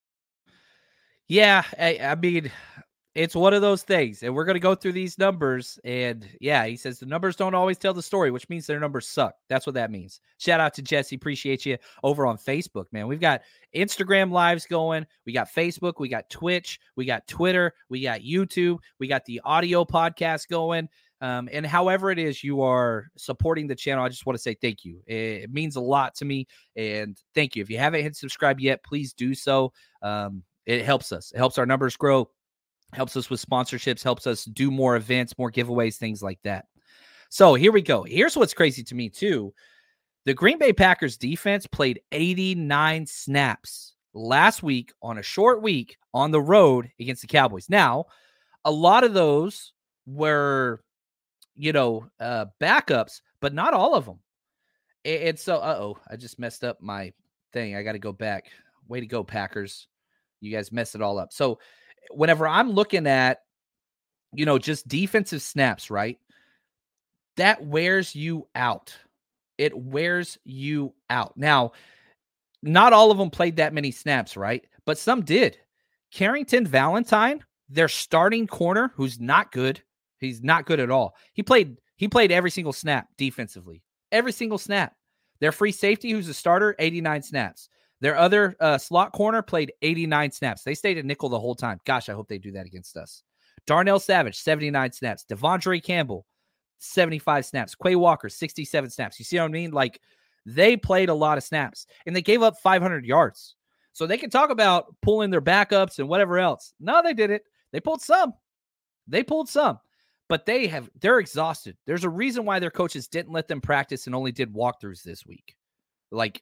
Yeah, I, I mean, it's one of those things, and we're going to go through these numbers, and yeah, he says the numbers don't always tell the story, which means their numbers suck. That's what that means. Shout out to Jesse. Appreciate you over on Facebook, man. We've got Instagram lives going. We got Facebook. We got Twitch. We got Twitter. We got YouTube. We got the audio podcast going. Um, and however it is you are supporting the channel, I just want to say thank you. It means a lot to me, and thank you. If you haven't hit subscribe yet, please do so. Um, it helps us. It helps our numbers grow. Helps us with sponsorships, helps us do more events, more giveaways, things like that. So here we go. Here's what's crazy to me, too. The Green Bay Packers defense played eighty-nine snaps last week on a short week on the road against the Cowboys. Now, a lot of those were, you know, uh, backups, but not all of them. And so, uh-oh, I just messed up my thing. I got to go back. Way to go, Packers. You guys messed it all up. So, whenever I'm looking at, you know, just defensive snaps, right? That wears you out. It wears you out. Now, not all of them played that many snaps, right? But some did. Carrington Valentine, their starting corner, who's not good. He's not good at all. He played he played every single snap defensively. Every single snap. Their free safety, who's a starter, eighty-nine snaps. Their other uh, slot corner played eighty-nine snaps. They stayed at nickel the whole time. Gosh, I hope they do that against us. Darnell Savage, seventy-nine snaps. Devondre Campbell, seventy-five snaps. Quay Walker, sixty-seven snaps. You see what I mean? Like, they played a lot of snaps, and they gave up five hundred yards. So they can talk about pulling their backups and whatever else. No, they did it. They pulled some. They pulled some. But they have, they're exhausted. There's a reason why their coaches didn't let them practice and only did walkthroughs this week. Like,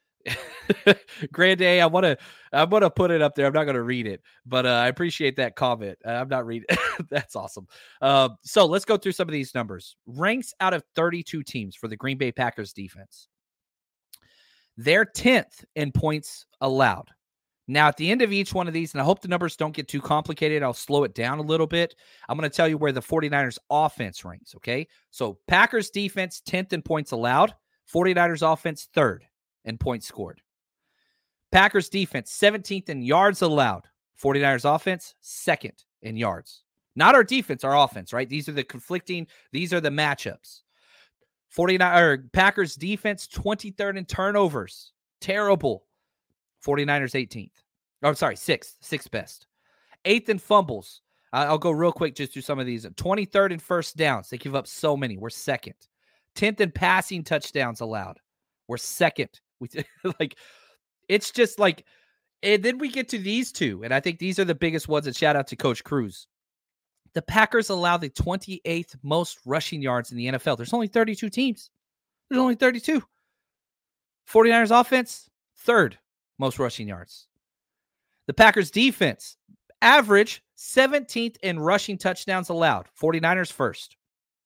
Grand A, I want to, I'm going to put it up there. I'm not going to read it, but uh, I appreciate that comment. Uh, I'm not reading. That's awesome. Uh, so let's go through some of these numbers. Ranks out of thirty-two teams for the Green Bay Packers defense. They're tenth in points allowed. Now, at the end of each one of these, and I hope the numbers don't get too complicated, I'll slow it down a little bit. I'm going to tell you where the 49ers offense ranks, okay? So Packers defense, tenth in points allowed. 49ers offense, third in points scored. Packers defense, seventeenth in yards allowed. 49ers offense, second in yards. Not our defense, our offense, right? These are the conflicting, these are the matchups. 49 or Packers defense, twenty-third in turnovers. Terrible. 49ers eighteenth. Oh, sorry, sixth. Sixth best. Eighth in fumbles. I'll go real quick just through some of these. twenty-third in first downs. They give up so many. We're second. tenth in passing touchdowns allowed. We're second. We like, it's just like, and then we get to these two, and I think these are the biggest ones, and shout out to Coach Cruz. The Packers allow the twenty-eighth most rushing yards in the N F L. There's only thirty-two teams. There's only thirty-two. 49ers offense, third most rushing yards. The Packers defense, average seventeenth in rushing touchdowns allowed. 49ers first.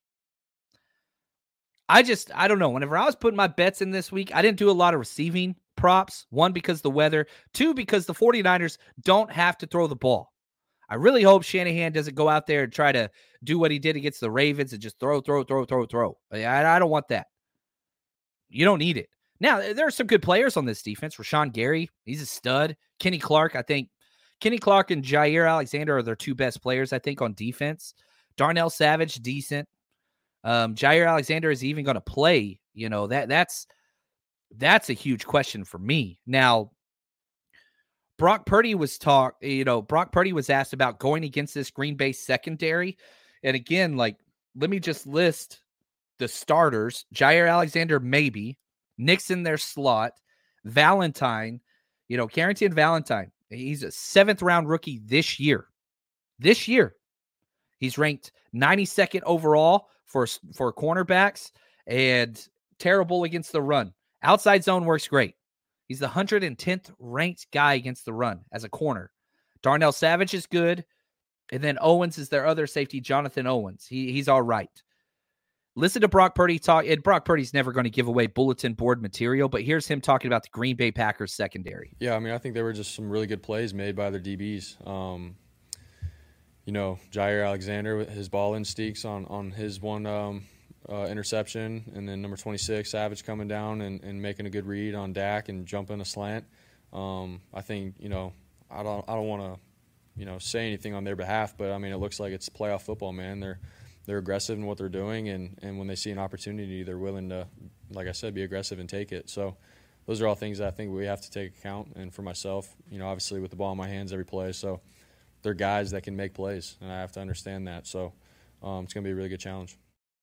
I just, I don't know. Whenever I was putting my bets in this week, I didn't do a lot of receiving props. One, because of the weather. Two, because the 49ers don't have to throw the ball. I really hope Shanahan doesn't go out there and try to do what he did against the Ravens and just throw, throw, throw, throw, throw. I, I don't want that. You don't need it. Now, there are some good players on this defense. Rashawn Gary, he's a stud. Kenny Clark, I think. Kenny Clark and Jair Alexander are their two best players, I think, on defense. Darnell Savage, decent. Um, Jair Alexander is even going to play. You know, that that's that's a huge question for me. Now, Brock Purdy was talk, you know, Brock Purdy was asked about going against this Green Bay secondary. And again, like, let me just list the starters. Jair Alexander, maybe. Nixon, their slot. Valentine, you know, Carrington Valentine. He's a seventh round rookie this year. This year. He's ranked ninety-second overall for, for cornerbacks and terrible against the run. Outside zone works great. He's the one hundred tenth ranked guy against the run as a corner. Darnell Savage is good. And then Owens is their other safety, Jonathan Owens. He, he's all right. Listen to Brock Purdy talk. And Brock Purdy's never going to give away bulletin board material, but here's him talking about the Green Bay Packers secondary. Yeah, I mean, I think there were just some really good plays made by their D Bs. Um, you know, Jair Alexander with his ball instincts on, on his one um, uh, interception, and then number twenty-six, Savage, coming down and, and making a good read on Dak and jumping a slant. Um, I think, you know, I don't I don't want to, you know, say anything on their behalf, but I mean, it looks like it's playoff football, man. They're they're aggressive in what they're doing, and, and when they see an opportunity, they're willing to, like I said, be aggressive and take it. So those are all things that I think we have to take account. And for myself, you know, obviously with the ball in my hands every play, so they're guys that can make plays, and I have to understand that. So um, it's going to be a really good challenge.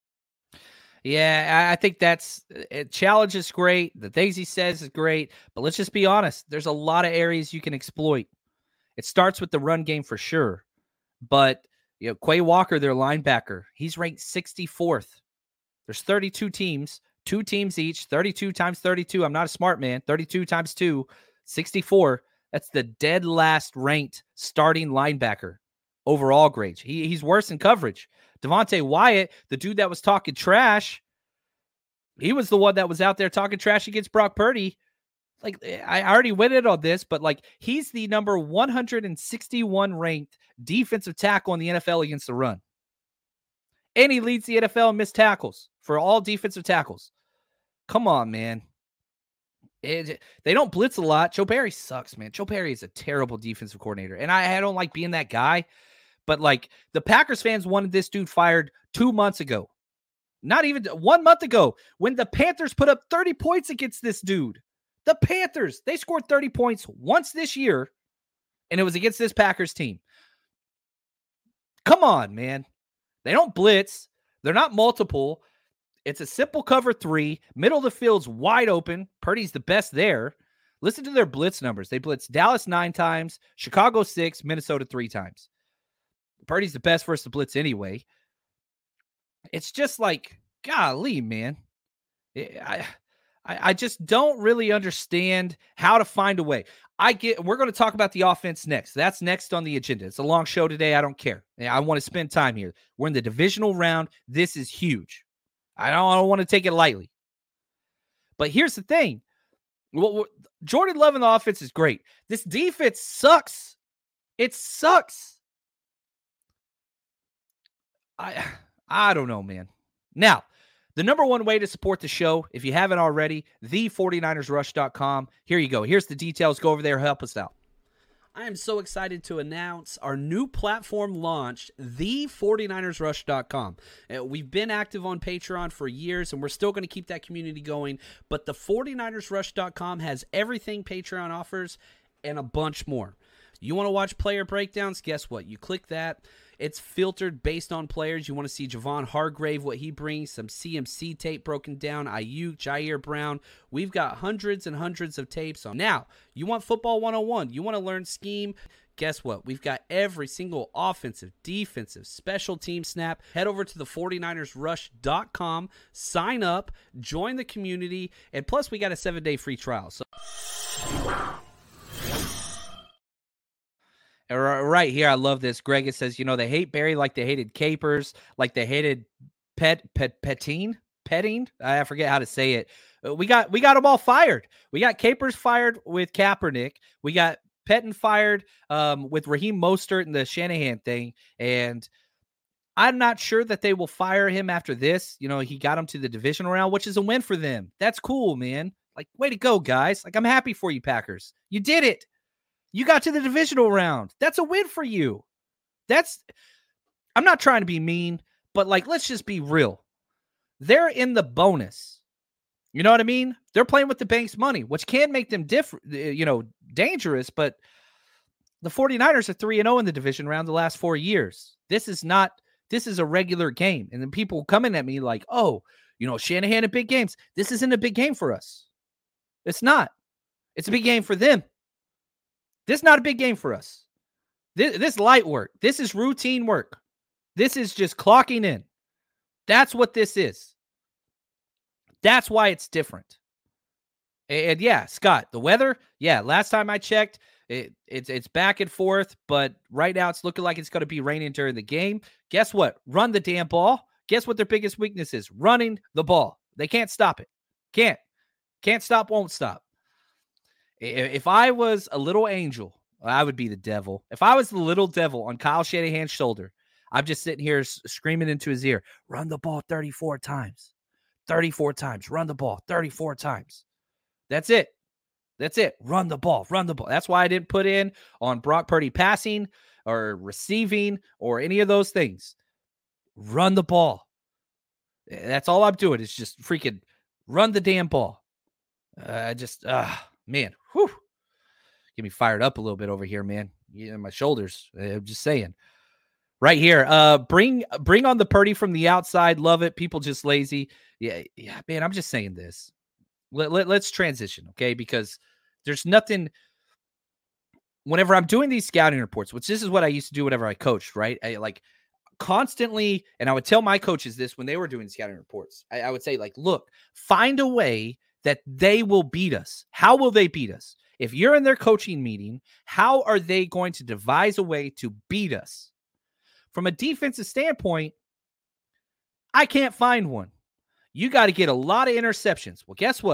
Yeah, I think that's – challenge is great. The things he says is great. But let's just be honest. There's a lot of areas you can exploit. It starts with the run game for sure. But, you know, Quay Walker, their linebacker, he's ranked sixty-fourth. There's thirty-two teams, two teams each, thirty-two times thirty-two. I'm not a smart man. thirty-two times two, sixty-four. That's the dead last ranked starting linebacker overall grades. He, he's worse in coverage. Devontae Wyatt, the dude that was talking trash, he was the one that was out there talking trash against Brock Purdy. Like, I already went in on this, but like, he's the number one hundred sixty-one ranked defensive tackle in the N F L against the run. And he leads the N F L in missed tackles for all defensive tackles. Come on, man. It, they don't blitz a lot. Joe Barry sucks, man. Joe Barry is a terrible defensive coordinator. And I, I don't like being that guy. But like, the Packers fans wanted this dude fired two months ago. Not even one month ago, when the Panthers put up thirty points against this dude. The Panthers, they scored thirty points once this year, and it was against this Packers team. Come on, man. They don't blitz. They're not multiple. It's a simple cover three. Middle of the field's wide open. Purdy's the best there. Listen to their blitz numbers. They blitzed Dallas nine times, Chicago six, Minnesota three times. Purdy's the best versus the blitz anyway. It's just like, golly, man. I, I, I just don't really understand how to find a way. I get, we're going to talk about the offense next. That's next on the agenda. It's a long show today. I don't care. I want to spend time here. We're in the divisional round. This is huge. I don't, I don't want to take it lightly. But here's the thing. Well, Jordan Love in the offense is great. This defense sucks. It sucks. I I don't know, man. Now, the number one way to support the show, if you haven't already, the forty niners rush dot com. Here you go. Here's the details. Go over there. Help us out. I am so excited to announce our new platform launched, the forty niners rush dot com. Uh, we've been active on Patreon for years, and we're still going to keep that community going, but the forty niners rush dot com has everything Patreon offers and a bunch more. You want to watch player breakdowns? Guess what? You click that. It's filtered based on players. You want to see Javon Hargrave, what he brings, some C M C tape broken down, Ayuk, Jair Brown. We've got hundreds and hundreds of tapes on. Now, you want football one oh one. You want to learn scheme. Guess what? We've got every single offensive, defensive, special team snap. Head over to the forty niners rush dot com, sign up, join the community, and plus we got a seven-day free trial. So. Right here, I love this. Greg, it says, you know, they hate Barry like they hated Capers, like they hated Pet Pet Petine, Petting. I forget how to say it. We got we got them all fired. We got Capers fired with Kaepernick. We got Pettin fired um, with Raheem Mostert and the Shanahan thing. And I'm not sure that they will fire him after this. You know, he got them to the divisional round, which is a win for them. That's cool, man. Like, way to go, guys. Like, I'm happy for you, Packers. You did it. You got to the divisional round. That's a win for you. That's, I'm not trying to be mean, but like, let's just be real. They're in the bonus. You know what I mean? They're playing with the bank's money, which can make them different, you know, dangerous, but the forty niners are three and oh in the division round the last four years. This is not, this is a regular game. And then people coming at me like, oh, you know, Shanahan at big games. This isn't a big game for us. It's not. It's a big game for them. This is not a big game for us. This, this light work. This is routine work. This is just clocking in. That's what this is. That's why it's different. And, and yeah, Scott, the weather, yeah, last time I checked, it, it's it's back and forth, but right now it's looking like it's going to be raining during the game. Guess what? Run the damn ball. Guess what their biggest weakness is? Running the ball. They can't stop it. Can't. Can't stop, won't stop. If I was a little angel, I would be the devil. If I was the little devil on Kyle Shanahan's shoulder, I'm just sitting here screaming into his ear, run the ball thirty-four times. thirty-four times. Run the ball thirty-four times. That's it. That's it. Run the ball. Run the ball. That's why I didn't put in on Brock Purdy passing or receiving or any of those things. Run the ball. That's all I'm doing is just freaking run the damn ball. I uh, just, uh, man, whew. Get me fired up a little bit over here, man. Yeah, my shoulders. I'm just saying. Right here. Uh, bring bring on the Purdy from the outside. Love it. People just lazy. Yeah, yeah, man, I'm just saying this. Let, let, let's transition, okay? Because there's nothing. Whenever I'm doing these scouting reports, which this is what I used to do whenever I coached, right? I like constantly, and I would tell my coaches this when they were doing scouting reports. I, I would say, like, look, find a way that they will beat us. How will they beat us? If you're in their coaching meeting, how are they going to devise a way to beat us? From a defensive standpoint, I can't find one. You got to get a lot of interceptions. Well, guess what?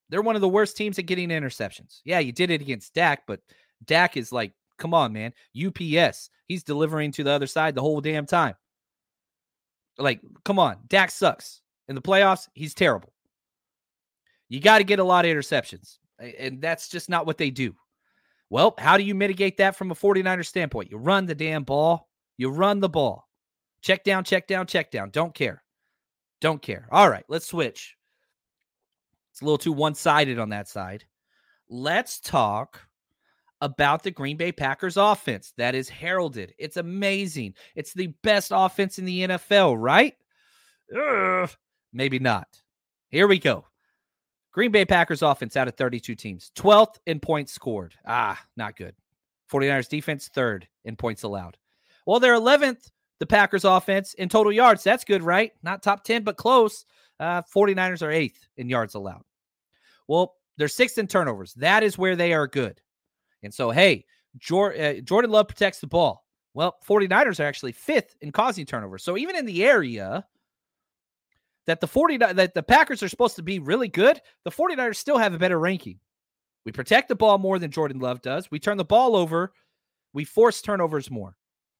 They're one of the worst teams at getting interceptions. Yeah, you did it against Dak, but Dak is like, come on, man. U P S. He's delivering to the other side the whole damn time. Like, come on. Dak sucks. In the playoffs, he's terrible. You got to get a lot of interceptions, and that's just not what they do. Well, how do you mitigate that from a 49er standpoint? You run the damn ball. You run the ball. Check down, check down, check down. Don't care. Don't care. All right, let's switch. It's a little too one-sided on that side. Let's talk about the Green Bay Packers offense that is heralded. It's amazing. It's the best offense in the N F L, right? Ugh, maybe not. Here we go. Green Bay Packers offense out of thirty-two teams. twelfth in points scored. Ah, not good. 49ers defense, third in points allowed. Well, they're eleventh, the Packers offense, in total yards. That's good, right? Not top ten, but close. Uh, 49ers are eighth in yards allowed. Well, they're sixth in turnovers. That is where they are good. And so, hey, Jor- uh, Jordan Love protects the ball. Well, 49ers are actually fifth in causing turnovers. So even in the area that the 40 that the Packers are supposed to be really good, the 49ers still have a better ranking. We protect the ball more than Jordan Love does. We turn the ball over. We force turnovers more.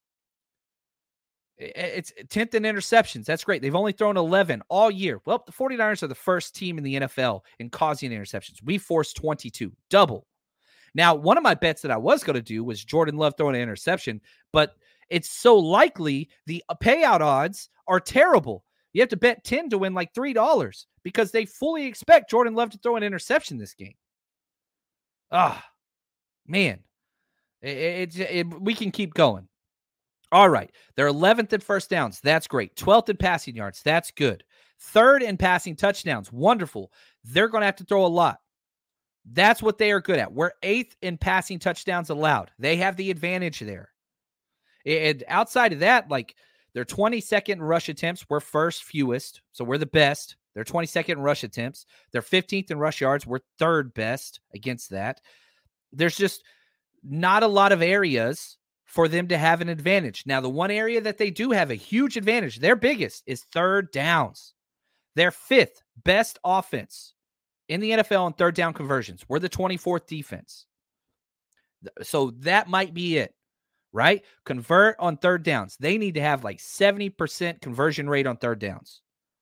It's tenth in interceptions. That's great. They've only thrown eleven all year. Well, the 49ers are the first team in the N F L in causing interceptions. We forced twenty-two, double. Now, one of my bets that I was going to do was Jordan Love throwing an interception, but it's so likely the payout odds are terrible. You have to bet ten to win like three dollars because they fully expect Jordan Love to throw an interception this game. Ah, man. It, it, it, we can keep going. All right. They're eleventh in first downs. That's great. twelfth in passing yards. That's good. Third in passing touchdowns. Wonderful. They're going to have to throw a lot. That's what they are good at. We're eighth in passing touchdowns allowed. They have the advantage there. And outside of that, like their twenty-second rush attempts, we're first fewest. So we're the best. They're twenty-second rush attempts. They're fifteenth in rush yards. We're third best against that. There's just not a lot of areas for them to have an advantage. Now, the one area that they do have a huge advantage, their biggest, is third downs. They're fifth best offense in the N F L on third down conversions. We're the twenty-fourth defense. So that might be it, right? Convert on third downs. They need to have like seventy percent conversion rate on third downs.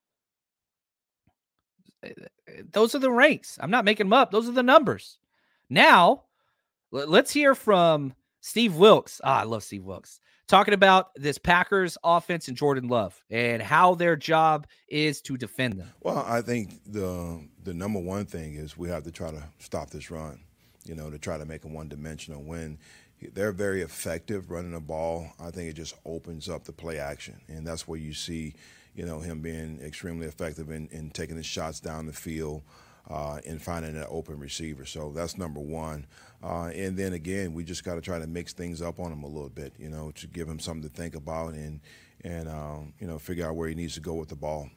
Those are the ranks. I'm not making them up. Those are the numbers. Now, let's hear from Steve Wilks. Ah, I love Steve Wilks. Talking about this Packers offense and Jordan Love and how their job is to defend them. Well, I think the the number one thing is we have to try to stop this run, you know, to try to make them one-dimensional. When they're very effective running the ball, I think it just opens up the play action. And that's where you see, you know, him being extremely effective in, in taking his shots down the field, Uh, and finding an open receiver. So that's number one. Uh, and then, again, we just got to try to mix things up on him a little bit, you know, to give him something to think about and, and um, you know, figure out where he needs to go with the ball.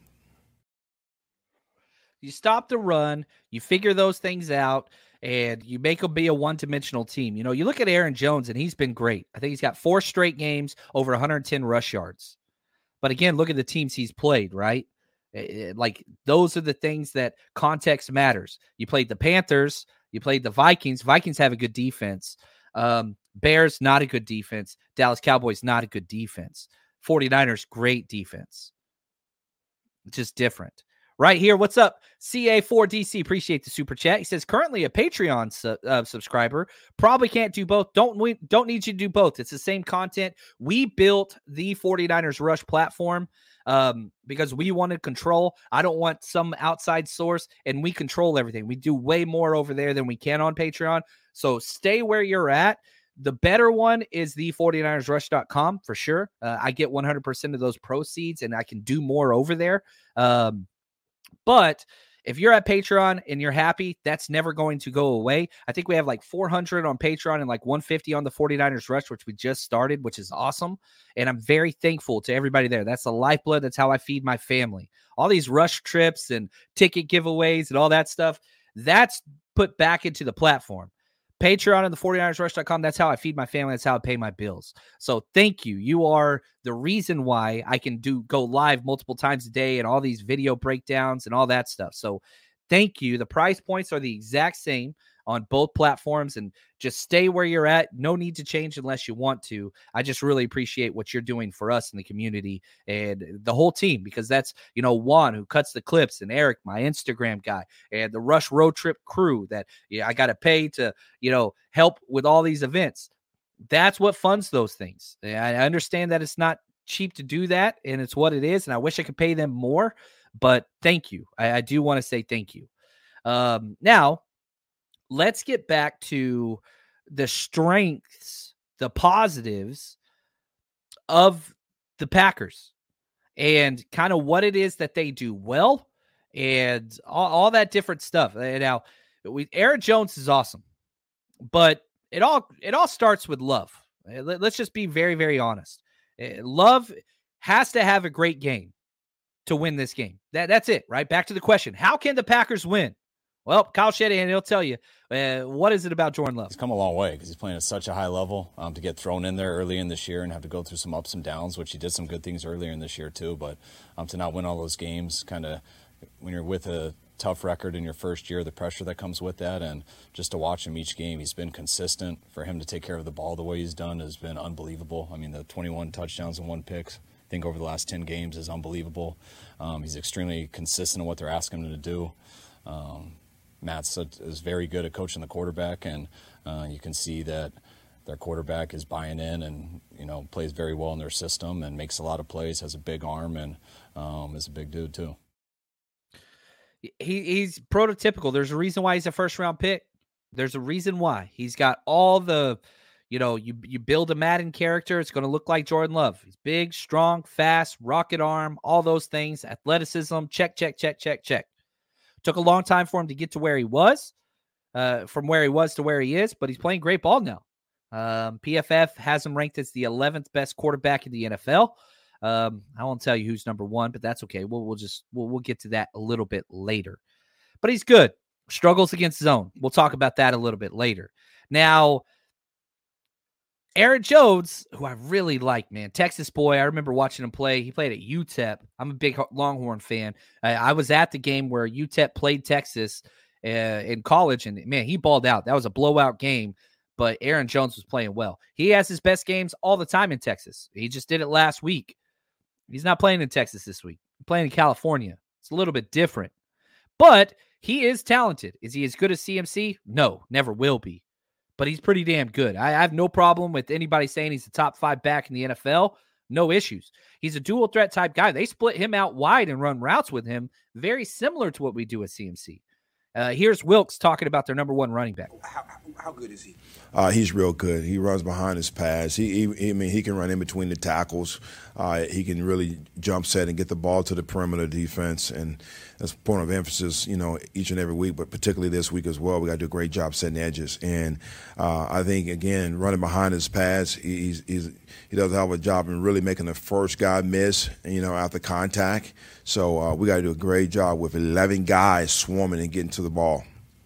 You stop the run, you figure those things out, and you make them be a one-dimensional team. You know, you look at Aaron Jones, and he's been great. I think he's got four straight games over one hundred ten rush yards. But, again, look at the teams he's played, right? Like, those are the things that context matters. You played the Panthers. You played the Vikings. Vikings have a good defense. Um, Bears, not a good defense. Dallas Cowboys, not a good defense. 49ers, great defense. It's just different. Right here, what's up? C A four D C, appreciate the super chat. He says, currently a Patreon su- uh, subscriber. Probably can't do both. Don't we don't need you to do both. It's the same content. We built the 49ers Rush platform um, because we wanted control. I don't want some outside source, and we control everything. We do way more over there than we can on Patreon. So stay where you're at. The better one is the 49ers rush dot com for sure. Uh, I get one hundred percent of those proceeds, and I can do more over there. Um, But if you're at Patreon and you're happy, that's never going to go away. I think we have like four hundred on Patreon and like one hundred fifty on the 49ers Rush, which we just started, which is awesome. And I'm very thankful to everybody there. That's the lifeblood. That's how I feed my family. All these rush trips and ticket giveaways and all that stuff, that's put back into the platform. Patreon and the 49ers rush dot com, that's how I feed my family. That's how I pay my bills. So thank you. You are the reason why I can do go live multiple times a day and all these video breakdowns and all that stuff. So Thank you. The price points are the exact same on both platforms, and just stay where you're at. No need to change unless you want to. I just really appreciate what you're doing for us in the community and the whole team, because that's, you know, Juan who cuts the clips, and Eric, my Instagram guy, and the Rush Road Trip crew that yeah, I got to pay to, you know, help with all these events. That's what funds those things. I understand that it's not cheap to do that, and it's what it is, and I wish I could pay them more, but thank you. I, I do want to say thank you. Um, now, let's get back to the strengths, the positives of the Packers and kind of what it is that they do well and all, all that different stuff. Now, we, Aaron Jones is awesome, but it all it all starts with Love. Let's just be very, very honest. Love has to have a great game to win this game. That, that's it, right? Back to the question. How can the Packers win? Well, Kyle Shanahan, he'll tell you. Uh, what is it about Jordan Love? He's come a long way because he's playing at such a high level. Um, to get thrown in there early in this year and have to go through some ups and downs, which he did some good things earlier in this year too. But um, to not win all those games, kind of when you're with a tough record in your first year, the pressure that comes with that, and just to watch him each game, he's been consistent. For him to take care of the ball the way he's done has been unbelievable. I mean, the twenty-one touchdowns and one pick, I think over the last ten games is unbelievable. Um, he's extremely consistent in what they're asking him to do. Um, Matt is very good at coaching the quarterback, and uh, you can see that their quarterback is buying in and, you know, plays very well in their system and makes a lot of plays, has a big arm, and um, is a big dude too. He, he's prototypical. There's a reason why he's a first-round pick. There's a reason why. He's got all the, you know, you, you build a Madden character, it's going to look like Jordan Love. He's big, strong, fast, rocket arm, all those things, athleticism, check, check, check, check, check. Took a long time for him to get to where he was, uh, from where he was to where he is, but he's playing great ball now. Um, P F F has him ranked as the eleventh best quarterback in the N F L. Um, I won't tell you who's number one, but that's okay. We'll we'll just we'll we'll get to that a little bit later. But he's good. Struggles against zone. We'll talk about that a little bit later. Now, Aaron Jones, who I really like, man, Texas boy. I remember watching him play. He played at U T E P. I'm a big Longhorn fan. I, I was at the game where U T E P played Texas uh, in college, and man, he balled out. That was a blowout game, but Aaron Jones was playing well. He has his best games all the time in Texas. He just did it last week. He's not playing in Texas this week. He's playing in California. It's a little bit different, but he is talented. Is he as good as C M C? No, never will be. But he's pretty damn good. I, I have no problem with anybody saying he's the top five back in the N F L. No issues. He's a dual threat type guy. They split him out wide and run routes with him, very similar to what we do at C M C. Uh, here's Wilkes talking about their number one running back. How, how good is he? Uh, he's real good. He runs behind his pass. He, he, I mean, he can run in between the tackles. Uh, he can really jump set and get the ball to the perimeter defense, and that's a point of emphasis, you know, each and every week, but particularly this week as well. We got to do a great job setting edges, and uh, I think again, running behind his pass, he's, he's he does a hell of a job in really making the first guy miss, you know, after contact. So uh, we got to do a great job with eleven guys swarming and getting to the ball.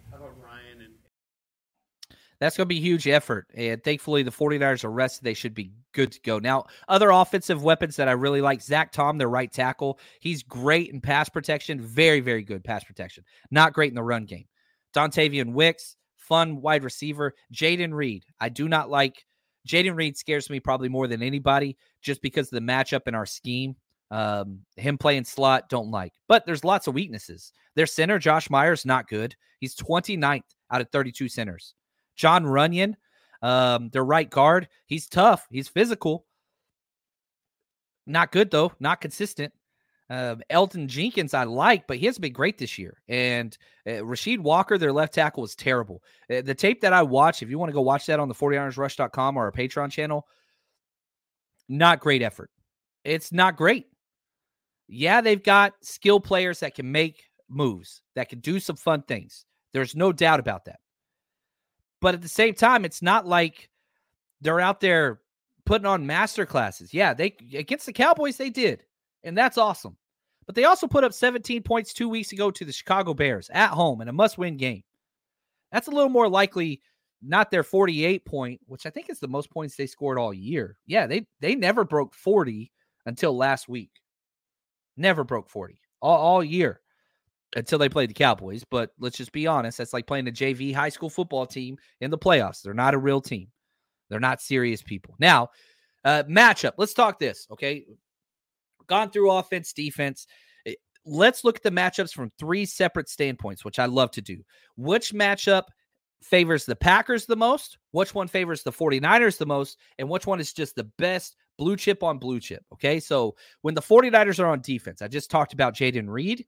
That's going to be a huge effort, and thankfully the 49ers are rested. They should be good to go. Now, other offensive weapons that I really like, Zach Tom, their right tackle. He's great in pass protection, very, very good pass protection. Not great in the run game. Dontavian Wicks, fun wide receiver. Jaden Reed, I do not like. Jaden Reed scares me probably more than anybody just because of the matchup in our scheme. Um, him playing slot, don't like. But there's lots of weaknesses. Their center, Josh Myers, not good. He's twenty-ninth out of thirty-two centers. John Runyon, um, their right guard, he's tough. He's physical. Not good, though. Not consistent. Uh, Elton Jenkins, I like, but he hasn't been great this year. And uh, Rasheed Walker, their left tackle, is terrible. Uh, the tape that I watch, if you want to go watch that on the forty niners rush dot com or our Patreon channel, not great effort. It's not great. Yeah, they've got skill players that can make moves, that can do some fun things. There's no doubt about that. But at the same time, it's not like they're out there putting on master classes. Yeah, they against the Cowboys, they did. And that's awesome. But they also put up seventeen points two weeks ago to the Chicago Bears at home in a must-win game. That's a little more likely not their forty-eight point, which I think is the most points they scored all year. Yeah, they they never broke forty until last week. Never broke forty all, all year. until they played the Cowboys. But let's just be honest. That's like playing a J V high school football team in the playoffs. They're not a real team. They're not serious people. Now, uh, matchup. Let's talk this, okay? Gone through offense, defense. Let's look at the matchups from three separate standpoints, which I love to do. Which matchup favors the Packers the most? Which one favors the 49ers the most? And which one is just the best blue chip on blue chip? Okay, so when the 49ers are on defense, I just talked about Jayden Reed.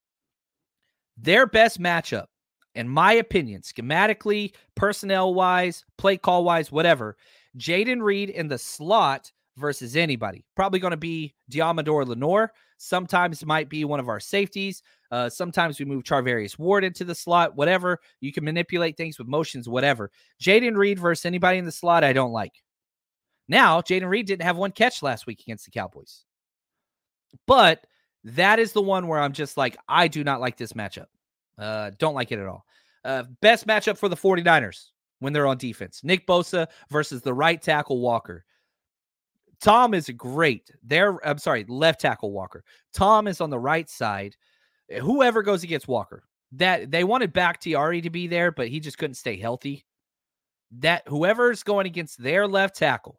Their best matchup, in my opinion, schematically, personnel-wise, play call-wise, whatever, Jayden Reed in the slot versus anybody. Probably going to be Diamador Lenore. Sometimes it might be one of our safeties. Uh, sometimes we move Charvarius Ward into the slot, whatever. You can manipulate things with motions, whatever. Jayden Reed versus anybody in the slot I don't like. Now, Jayden Reed didn't have one catch last week against the Cowboys. But that is the one where I'm just like, I do not like this matchup. Uh, don't like it at all. Uh, best matchup for the 49ers when they're on defense. Nick Bosa versus the right tackle Walker. Tom is great. They're, I'm sorry, left tackle Walker. Tom is on the right side. Whoever goes against Walker. That they wanted Bakhtiari to be there, but he just couldn't stay healthy. That whoever's going against their left tackle,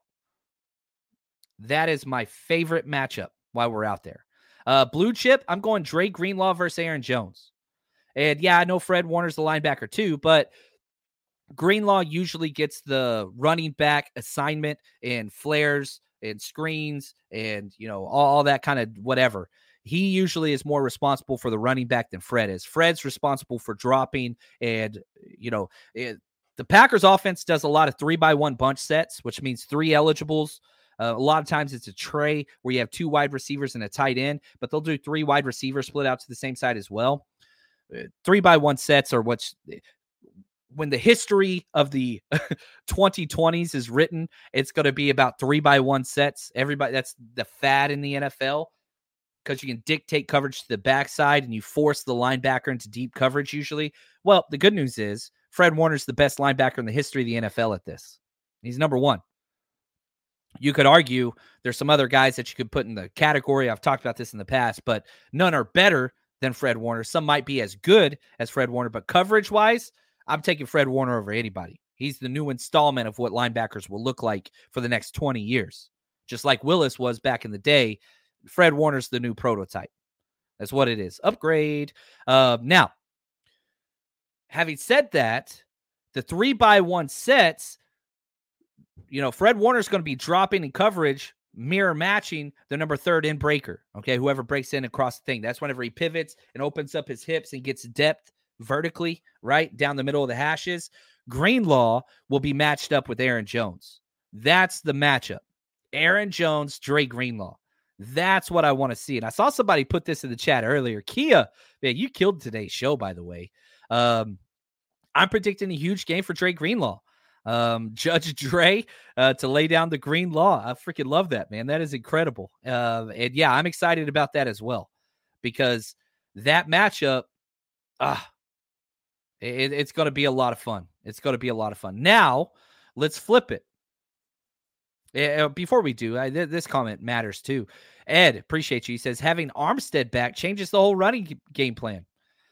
that is my favorite matchup while we're out there. Uh, blue chip, I'm going Dre Greenlaw versus Aaron Jones. And yeah, I know Fred Warner's the linebacker too, but Greenlaw usually gets the running back assignment and flares and screens and, you know, all, all that kind of whatever. He usually is more responsible for the running back than Fred is. Fred's responsible for dropping and, you know, it, the Packers offense does a lot of three by one bunch sets, which means three eligibles. Uh, a lot of times it's a tray where you have two wide receivers and a tight end, but they'll do three wide receivers split out to the same side as well. Uh, three by one sets are what's when the history of the twenty twenties is written, it's going to be about three by one sets. Everybody, that's the fad in the N F L because you can dictate coverage to the backside and you force the linebacker into deep coverage usually. Well, the good news is Fred Warner's the best linebacker in the history of the N F L at this. He's number one. You could argue there's some other guys that you could put in the category. I've talked about this in the past, but none are better than Fred Warner. Some might be as good as Fred Warner, but coverage-wise, I'm taking Fred Warner over anybody. He's the new installment of what linebackers will look like for the next twenty years. Just like Willis was back in the day, Fred Warner's the new prototype. That's what it is. Upgrade. Uh, now, having said that, the three by one sets, you know, Fred Warner's going to be dropping in coverage, mirror matching the number third in breaker. Okay, whoever breaks in across the thing. That's whenever he pivots and opens up his hips and gets depth vertically, right down the middle of the hashes. Greenlaw will be matched up with Aaron Jones. That's the matchup. Aaron Jones, Dre Greenlaw. That's what I want to see. And I saw somebody put this in the chat earlier. Kia, man, you killed today's show, by the way. Um, I'm predicting a huge game for Dre Greenlaw. Um, Judge Dre uh, to lay down the green law. I freaking love that, man. That is incredible. Uh, and yeah, I'm excited about that as well because that matchup, ah, it, it's going to be a lot of fun. It's going to be a lot of fun. Now, let's flip it. Uh, before we do, I, th- this comment matters too. Ed, appreciate you. He says, having Armstead back changes the whole running g- game plan.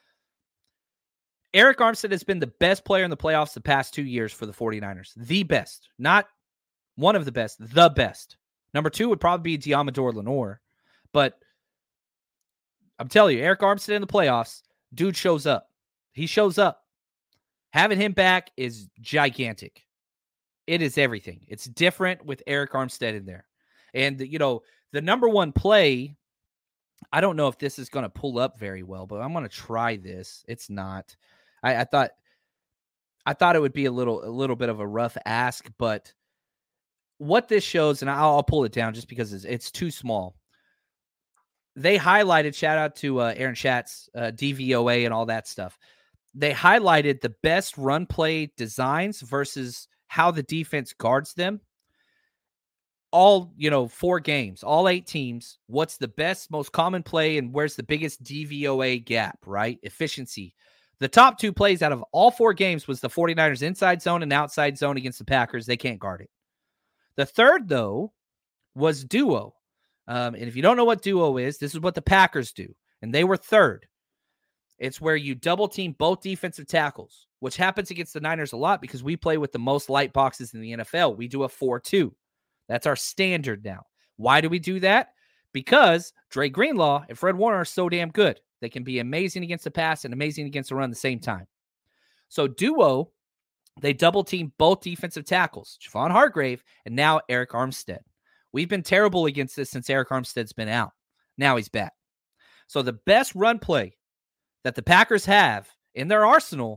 Eric Armstead has been the best player in the playoffs the past two years for the 49ers. The best. Not one of the best, the best. Number two would probably be Diamador Lenore. But I'm telling you, Eric Armstead in the playoffs, dude shows up. He shows up. Having him back is gigantic. It is everything. It's different with Eric Armstead in there. And, you know, the number one play, I don't know if this is going to pull up very well, but I'm going to try this. It's not. I, I thought I thought it would be a little a little bit of a rough ask, but what this shows, and I'll, I'll pull it down just because it's, it's too small. They highlighted, shout out to uh, Aaron Schatz, uh, D V O A and all that stuff. They highlighted the best run play designs versus how the defense guards them. All, you know, four games, all eight teams. What's the best, most common play, and where's the biggest D V O A gap, right? Efficiency. The top two plays out of all four games was the 49ers inside zone and outside zone against the Packers. They can't guard it. The third, though, was duo. Um, and if you don't know what duo is, this is what the Packers do. And they were third. It's where you double team both defensive tackles, which happens against the Niners a lot because we play with the most light boxes in the N F L. We do a four two. That's our standard now. Why do we do that? Because Dre Greenlaw and Fred Warner are so damn good. They can be amazing against the pass and amazing against the run at the same time. So duo, they double team both defensive tackles, Javon Hargrave and now Eric Armstead. We've been terrible against this since Eric Armstead's been out. Now he's back. So the best run play that the Packers have in their arsenal,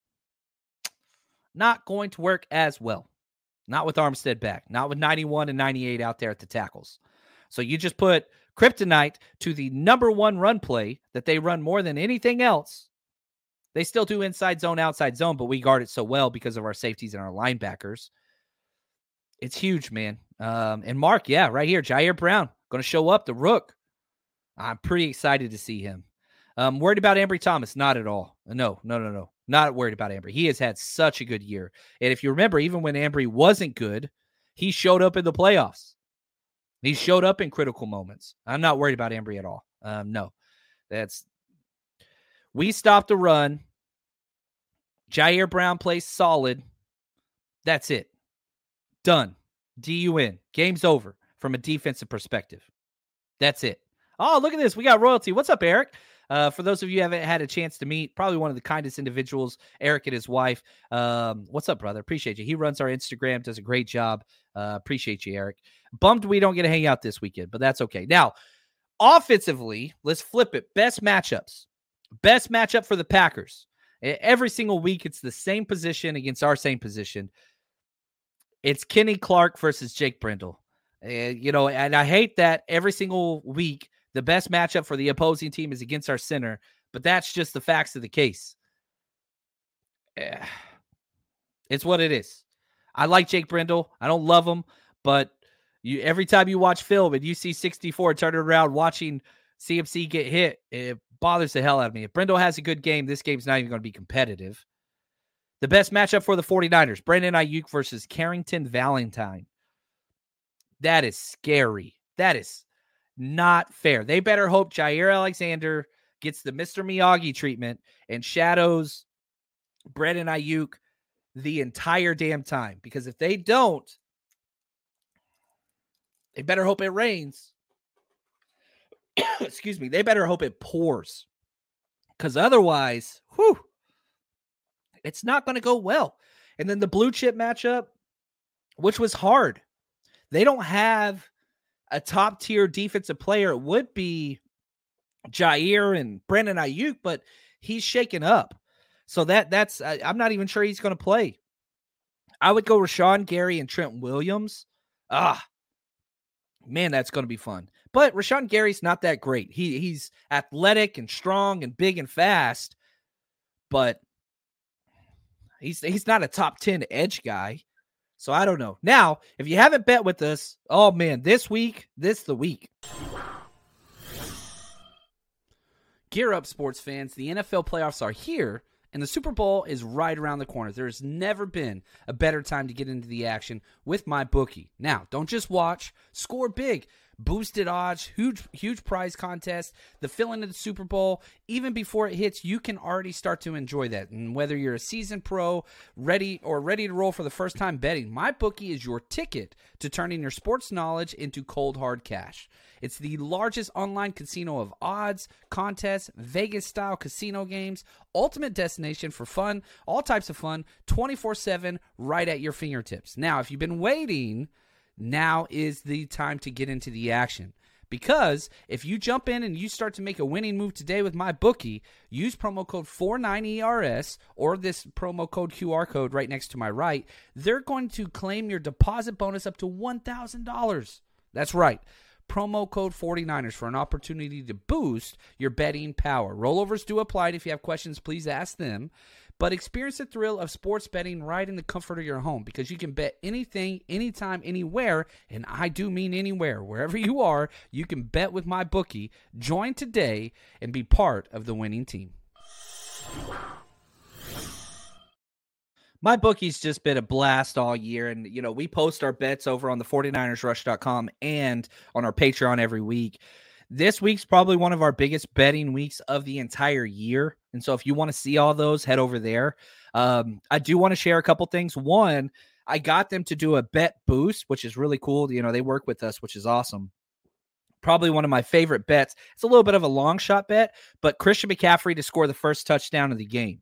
not going to work as well. Not with Armstead back. Not with ninety-one and ninety-eight out there at the tackles. So you just put kryptonite to the number one run play that they run more than anything else. They still do inside zone, outside zone, but we guard it so well because of our safeties and our linebackers. It's huge, man. Um, and Mark, yeah, right here, Jair Brown, going to show up, the rook. I'm pretty excited to see him. Um, worried about Ambry Thomas? Not at all. No, no, no, no. Not worried about Ambry. He has had such a good year. And if you remember, even when Ambry wasn't good, he showed up in the playoffs. He showed up in critical moments. I'm not worried about Ambry at all. Um, no. That's we stopped the run. Jair Brown plays solid. That's it. Done. D U N. Game's over from a defensive perspective. That's it. Oh, look at this. We got royalty. What's up, Eric? Uh, for those of you who haven't had a chance to meet, probably one of the kindest individuals, Eric and his wife. Um, what's up, brother? Appreciate you. He runs our Instagram, does a great job. Uh, appreciate you, Eric. Bummed we don't get to hang out this weekend, but that's okay. Now, offensively, let's flip it. Best matchups. Best matchup for the Packers. Every single week, it's the same position against our same position. It's Kenny Clark versus Jake Brendel. Uh, you know, and I hate that every single week, the best matchup for the opposing team is against our center, but that's just the facts of the case. Uh, it's what it is. I like Jake Brendel. I don't love him, but you every time you watch film and you see sixty-four turning around watching C M C get hit, it bothers the hell out of me. If Brendel has a good game, this game's not even going to be competitive. The best matchup for the 49ers, Brandon Ayuk versus Carrington Valentine. That is scary. That is not fair. They better hope Jair Alexander gets the Mister Miyagi treatment and shadows Brandon Ayuk the entire damn time. Because if they don't, they better hope it rains. Excuse me. They better hope it pours. Because otherwise, whew, it's not going to go well. And then the blue chip matchup, which was hard. They don't have a top tier defensive player. It would be Jair and Brandon Ayuk, but he's shaken up. So that that's, I, I'm not even sure he's going to play. I would go Rashawn Gary and Trent Williams. Ah, man, that's going to be fun. But Rashawn Gary's not that great. He He's athletic and strong and big and fast, but he's he's not a top ten edge guy. So I don't know. Now, if you haven't bet with us, oh man, this week, this the week. Gear up, sports fans. The N F L playoffs are here, and the Super Bowl is right around the corner. There's never been a better time to get into the action with MyBookie. Now, don't just watch, score big. Boosted odds, huge, huge prize contest, the fill into the Super Bowl. Even before it hits, you can already start to enjoy that. And whether you're a seasoned pro, ready or ready to roll for the first time betting, MyBookie is your ticket to turning your sports knowledge into cold hard cash. It's the largest online casino of odds, contests, Vegas-style casino games, ultimate destination for fun, all types of fun, twenty-four seven, right at your fingertips. Now, if you've been waiting, now is the time to get into the action. Because if you jump in and you start to make a winning move today with MyBookie, use promo code forty-nine E R S or this promo code Q R code right next to my right. They're going to claim your deposit bonus up to one thousand dollars. That's right. Promo code forty-niners for an opportunity to boost your betting power. Rollovers do apply. If you have questions, please ask them. But experience the thrill of sports betting right in the comfort of your home, because you can bet anything, anytime, anywhere, and I do mean anywhere. Wherever you are, you can bet with MyBookie. Join today and be part of the winning team. MyBookie's just been a blast all year, and you know we post our bets over on the forty-niners rush dot com and on our Patreon every week. This week's probably one of our biggest betting weeks of the entire year. And so if you want to see all those, head over there. Um, I do want to share a couple things. One, I got them to do a bet boost, which is really cool. You know, they work with us, which is awesome. Probably one of my favorite bets. It's a little bit of a long shot bet, but Christian McCaffrey to score the first touchdown of the game.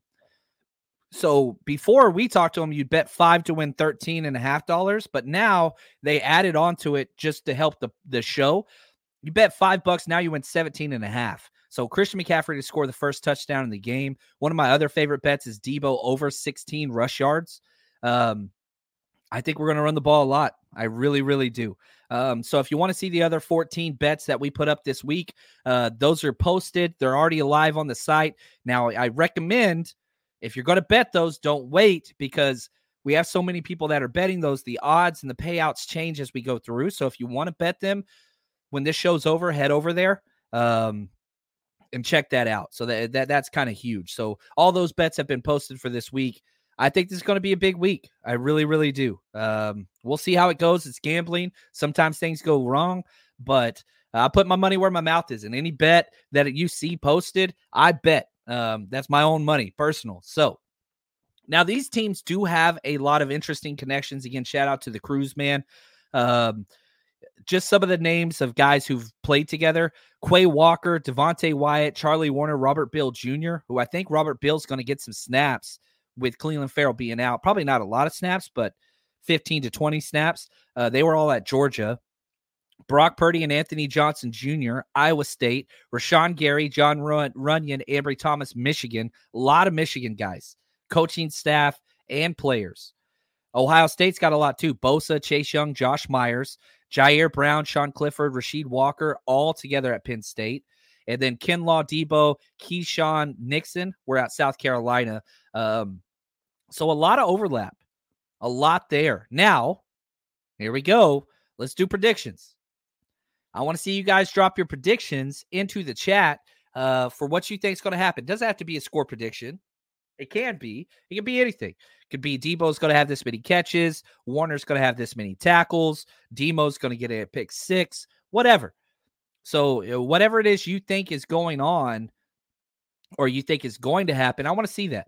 So before we talked to him, you'd bet five to win thirteen and a half dollars, but now they added on to it just to help the, the show. You bet five bucks. Now you win seventeen and a half. So Christian McCaffrey to score the first touchdown in the game. One of my other favorite bets is Debo over sixteen rush yards. Um, I think we're going to run the ball a lot. I really, really do. Um, so if you want to see the other fourteen bets that we put up this week, uh, those are posted. They're already live on the site. Now, I recommend if you're going to bet those, don't wait, because we have so many people that are betting those. The odds and the payouts change as we go through. So if you want to bet them, when this show's over, head over there um, and check that out. So that, that that's kind of huge. So all those bets have been posted for this week. I think this is going to be a big week. I really, really do. Um, we'll see how it goes. It's gambling. Sometimes things go wrong, but I put my money where my mouth is. And any bet that you see posted, I bet. Um, that's my own money, personal. So now these teams do have a lot of interesting connections. Again, shout out to the Cruise Man. Um, just some of the names of guys who've played together: Quay Walker, Devontae Wyatt, Charlie Warner, Robert Bill Junior, who I think Robert Bill's going to get some snaps with Cleveland Farrell being out. Probably not a lot of snaps, but fifteen to twenty snaps. Uh, they were all at Georgia. Brock Purdy and Anthony Johnson Junior, Iowa State. Rashawn Gary, John Run- Runyon, Ambry Thomas, Michigan. A lot of Michigan guys, coaching staff and players. Ohio State's got a lot too. Bosa, Chase Young, Josh Myers, Jair Brown, Sean Clifford, Rasheed Walker, all together at Penn State. And then Kinlaw, Debo, Keyshawn Nixon, we're at South Carolina. Um, so a lot of overlap, a lot there. Now, here we go. Let's do predictions. I want to see you guys drop your predictions into the chat uh, for what you think is going to happen. It doesn't have to be a score prediction. It can be. It can be anything. It could be Debo's going to have this many catches. Warner's going to have this many tackles. Demo's going to get a pick six, whatever. So you know, whatever it is you think is going on or you think is going to happen, I want to see that.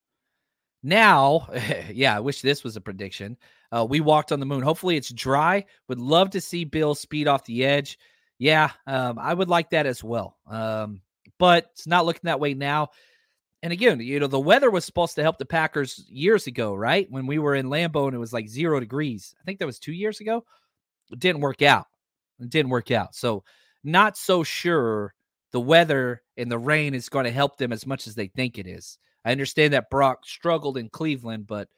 Now, yeah, I wish this was a prediction. Uh, we walked on the moon. Hopefully it's dry. Would love to see Bill speed off the edge. Yeah, um, I would like that as well. Um, but it's not looking that way now. And again, you know, the weather was supposed to help the Packers years ago, right? When we were in Lambeau and it was like zero degrees. I think that was two years ago. It didn't work out. It didn't work out. So not so sure the weather and the rain is going to help them as much as they think it is. I understand that Brock struggled in Cleveland, but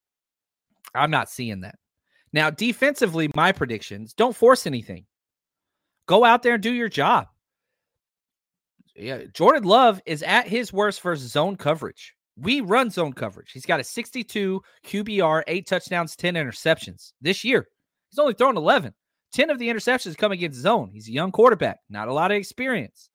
I'm not seeing that. Now, defensively, my predictions, don't force anything. Go out there and do your job. Yeah, Jordan Love is at his worst for zone coverage. We run zone coverage. He's got a sixty-two Q B R, eight touchdowns, ten interceptions this year. He's only thrown eleven. ten of the interceptions come against zone. He's a young quarterback, not a lot of experience.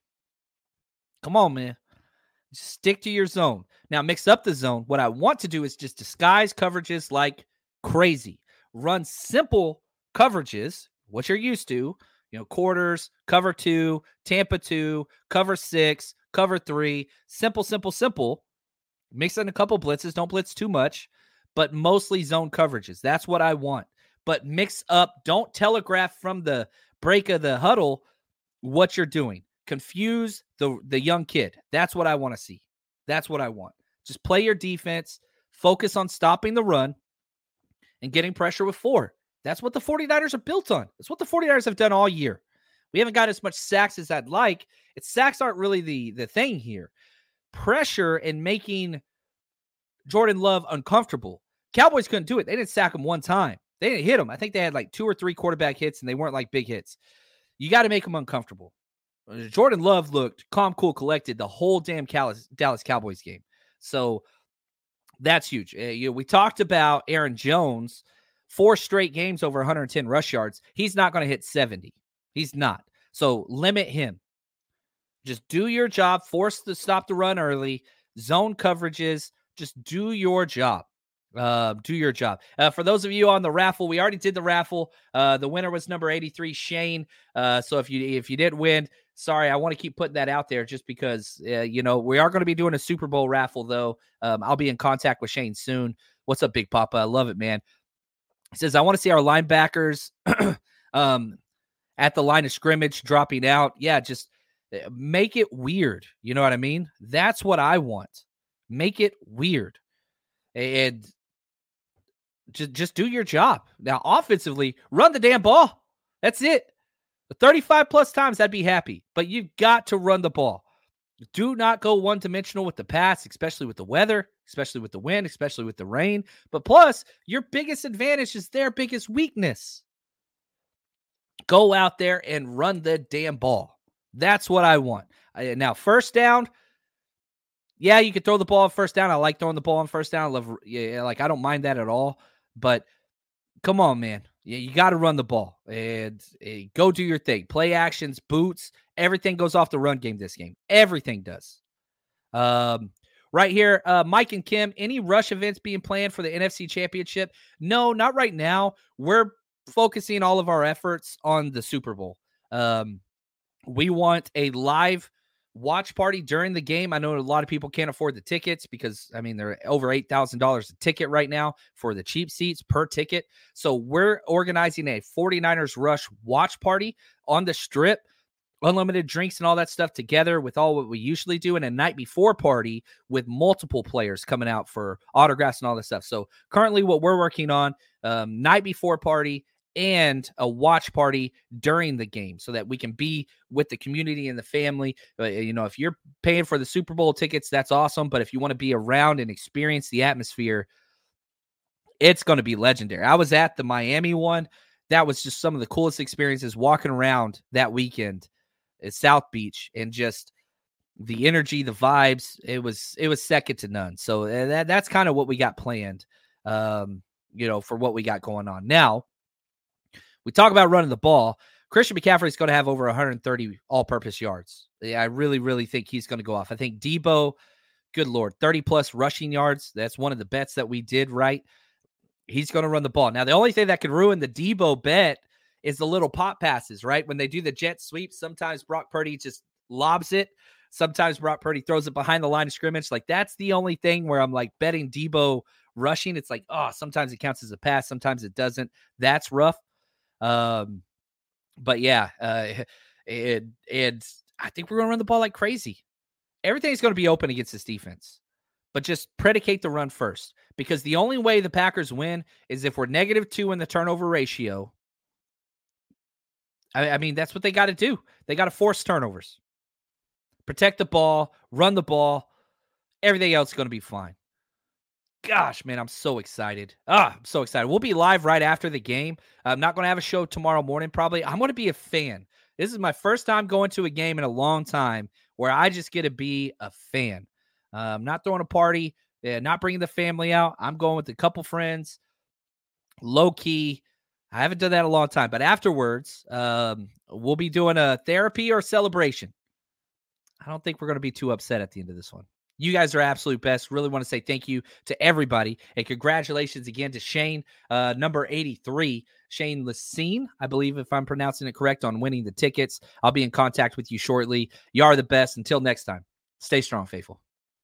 Come on, man. Just stick to your zone. Now, mix up the zone. What I want to do is just disguise coverages like crazy. Run simple coverages, what you're used to. You know, quarters, cover two, Tampa two, cover six, cover three. Simple, simple, simple. Mix in a couple blitzes. Don't blitz too much, but mostly zone coverages. That's what I want. But mix up. Don't telegraph from the break of the huddle what you're doing. Confuse the, the young kid. That's what I want to see. That's what I want. Just play your defense. Focus on stopping the run and getting pressure with four. That's what the 49ers are built on. That's what the 49ers have done all year. We haven't got as much sacks as I'd like. It's sacks aren't really the, the thing here. Pressure and making Jordan Love uncomfortable. Cowboys couldn't do it. They didn't sack him one time. They didn't hit him. I think they had like two or three quarterback hits, and they weren't like big hits. You got to make them uncomfortable. Jordan Love looked calm, cool, collected the whole damn Dallas Cowboys game. So that's huge. Uh, you know, we talked about Aaron Jones. Four straight games over one hundred ten rush yards. He's not going to hit seventy. He's not. So limit him. Just do your job. Force the stop the run early. Zone coverages. Just do your job. Uh, do your job. Uh, for those of you on the raffle, we already did the raffle. Uh, the winner was number eighty-three, Shane. Uh, so if you if you did win, Sorry, I want to keep putting that out there just because, uh, you know, we are going to be doing a Super Bowl raffle, though. Um, I'll be in contact with Shane soon. What's up, Big Papa? I love it, man. He says, I want to see our linebackers um, at the line of scrimmage dropping out. Yeah, just make it weird. You know what I mean? That's what I want. Make it weird. And just, just do your job. Now, offensively, run the damn ball. That's it. thirty-five plus times, I'd be happy. But you've got to run the ball. Do not go one-dimensional with the pass, especially with the weather, especially with the wind, especially with the rain. But plus, your biggest advantage is their biggest weakness. Go out there and run the damn ball. That's what I want. I, now, first down, yeah, you can throw the ball on first down. I like throwing the ball on first down. I love, yeah, like I don't mind that at all. But come on, man. Yeah, you got to run the ball and uh, go do your thing. Play actions, boots, everything goes off the run game this game. Everything does. Um, right here, uh, Mike and Kim, any rush events being planned for the N F C Championship? No, not right now. We're focusing all of our efforts on the Super Bowl. Um, we want a live watch party during the game. I know a lot of people can't afford the tickets because, I mean, they're over eight thousand dollars a ticket right now for the cheap seats per ticket. So we're organizing a 49ers Rush watch party on the Strip, unlimited drinks and all that stuff together with all what we usually do, and a night before party with multiple players coming out for autographs and all that stuff. So currently what we're working on, um, night before party and a watch party during the game so that we can be with the community and the family. Uh, you know, if you're paying for the Super Bowl tickets, that's awesome. But if you want to be around and experience the atmosphere, it's going to be legendary. I was at the Miami one. That was just some of the coolest experiences walking around that weekend at South Beach, and just the energy, the vibes. It was, it was second to none. So uh, that, that's kind of what we got planned, um, you know, for what we got going on now. We talk about running the ball. Christian McCaffrey is going to have over one hundred thirty all-purpose yards. Yeah, I really, really think he's going to go off. I think Debo, good Lord, thirty-plus rushing yards. That's one of the bets that we did right. He's going to run the ball. Now, the only thing that could ruin the Debo bet is the little pop passes, right? When they do the jet sweep, sometimes Brock Purdy just lobs it. Sometimes Brock Purdy throws it behind the line of scrimmage. Like, that's the only thing where I'm, like, betting Debo rushing. It's like, oh, sometimes it counts as a pass. Sometimes it doesn't. That's rough. Um, but yeah, uh, and, and I think we're going to run the ball like crazy. Everything's going to be open against this defense, but just predicate the run first, because the only way the Packers win is if we're negative two in the turnover ratio. I, I mean, that's what they got to do. They got to force turnovers, protect the ball, run the ball. Everything else is going to be fine. Gosh, man, I'm so excited. Ah, I'm so excited. We'll be live right after the game. I'm not going to have a show tomorrow morning, probably. I'm going to be a fan. This is my first time going to a game in a long time where I just get to be a fan. Uh, I'm not throwing a party, yeah, not bringing the family out. I'm going with a couple friends, low key. I haven't done that in a long time, but afterwards, um, we'll be doing a therapy or celebration. I don't think we're going to be too upset at the end of this one. You guys are absolute best. Really want to say thank you to everybody. And congratulations again to Shane, uh, number eighty-three, Shane Lacine, I believe, if I'm pronouncing it correct, on winning the tickets. I'll be in contact with you shortly. You are the best. Until next time, stay strong, faithful.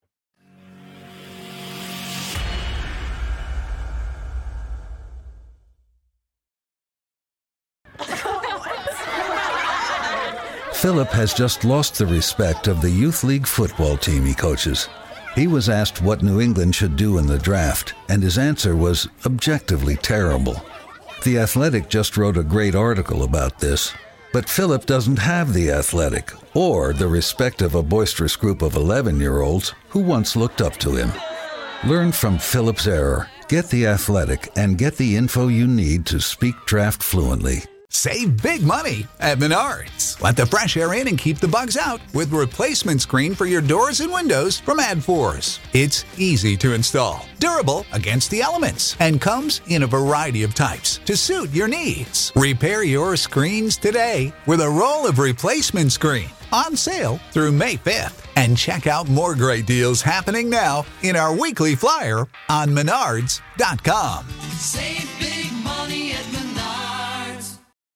Philip has just lost the respect of the youth league football team he coaches. He was asked what New England should do in the draft, and his answer was objectively terrible. The Athletic just wrote a great article about this, but Philip doesn't have the Athletic or the respect of a boisterous group of eleven-year-olds who once looked up to him. Learn from Philip's error. Get the Athletic and get the info you need to speak draft fluently. Save big money at Menards. Let the fresh air in and keep the bugs out with replacement screen for your doors and windows from Adforce. It's easy to install, durable against the elements, and comes in a variety of types to suit your needs. Repair your screens today with a roll of replacement screen on sale through May fifth. And check out more great deals happening now in our weekly flyer on menards dot com. Save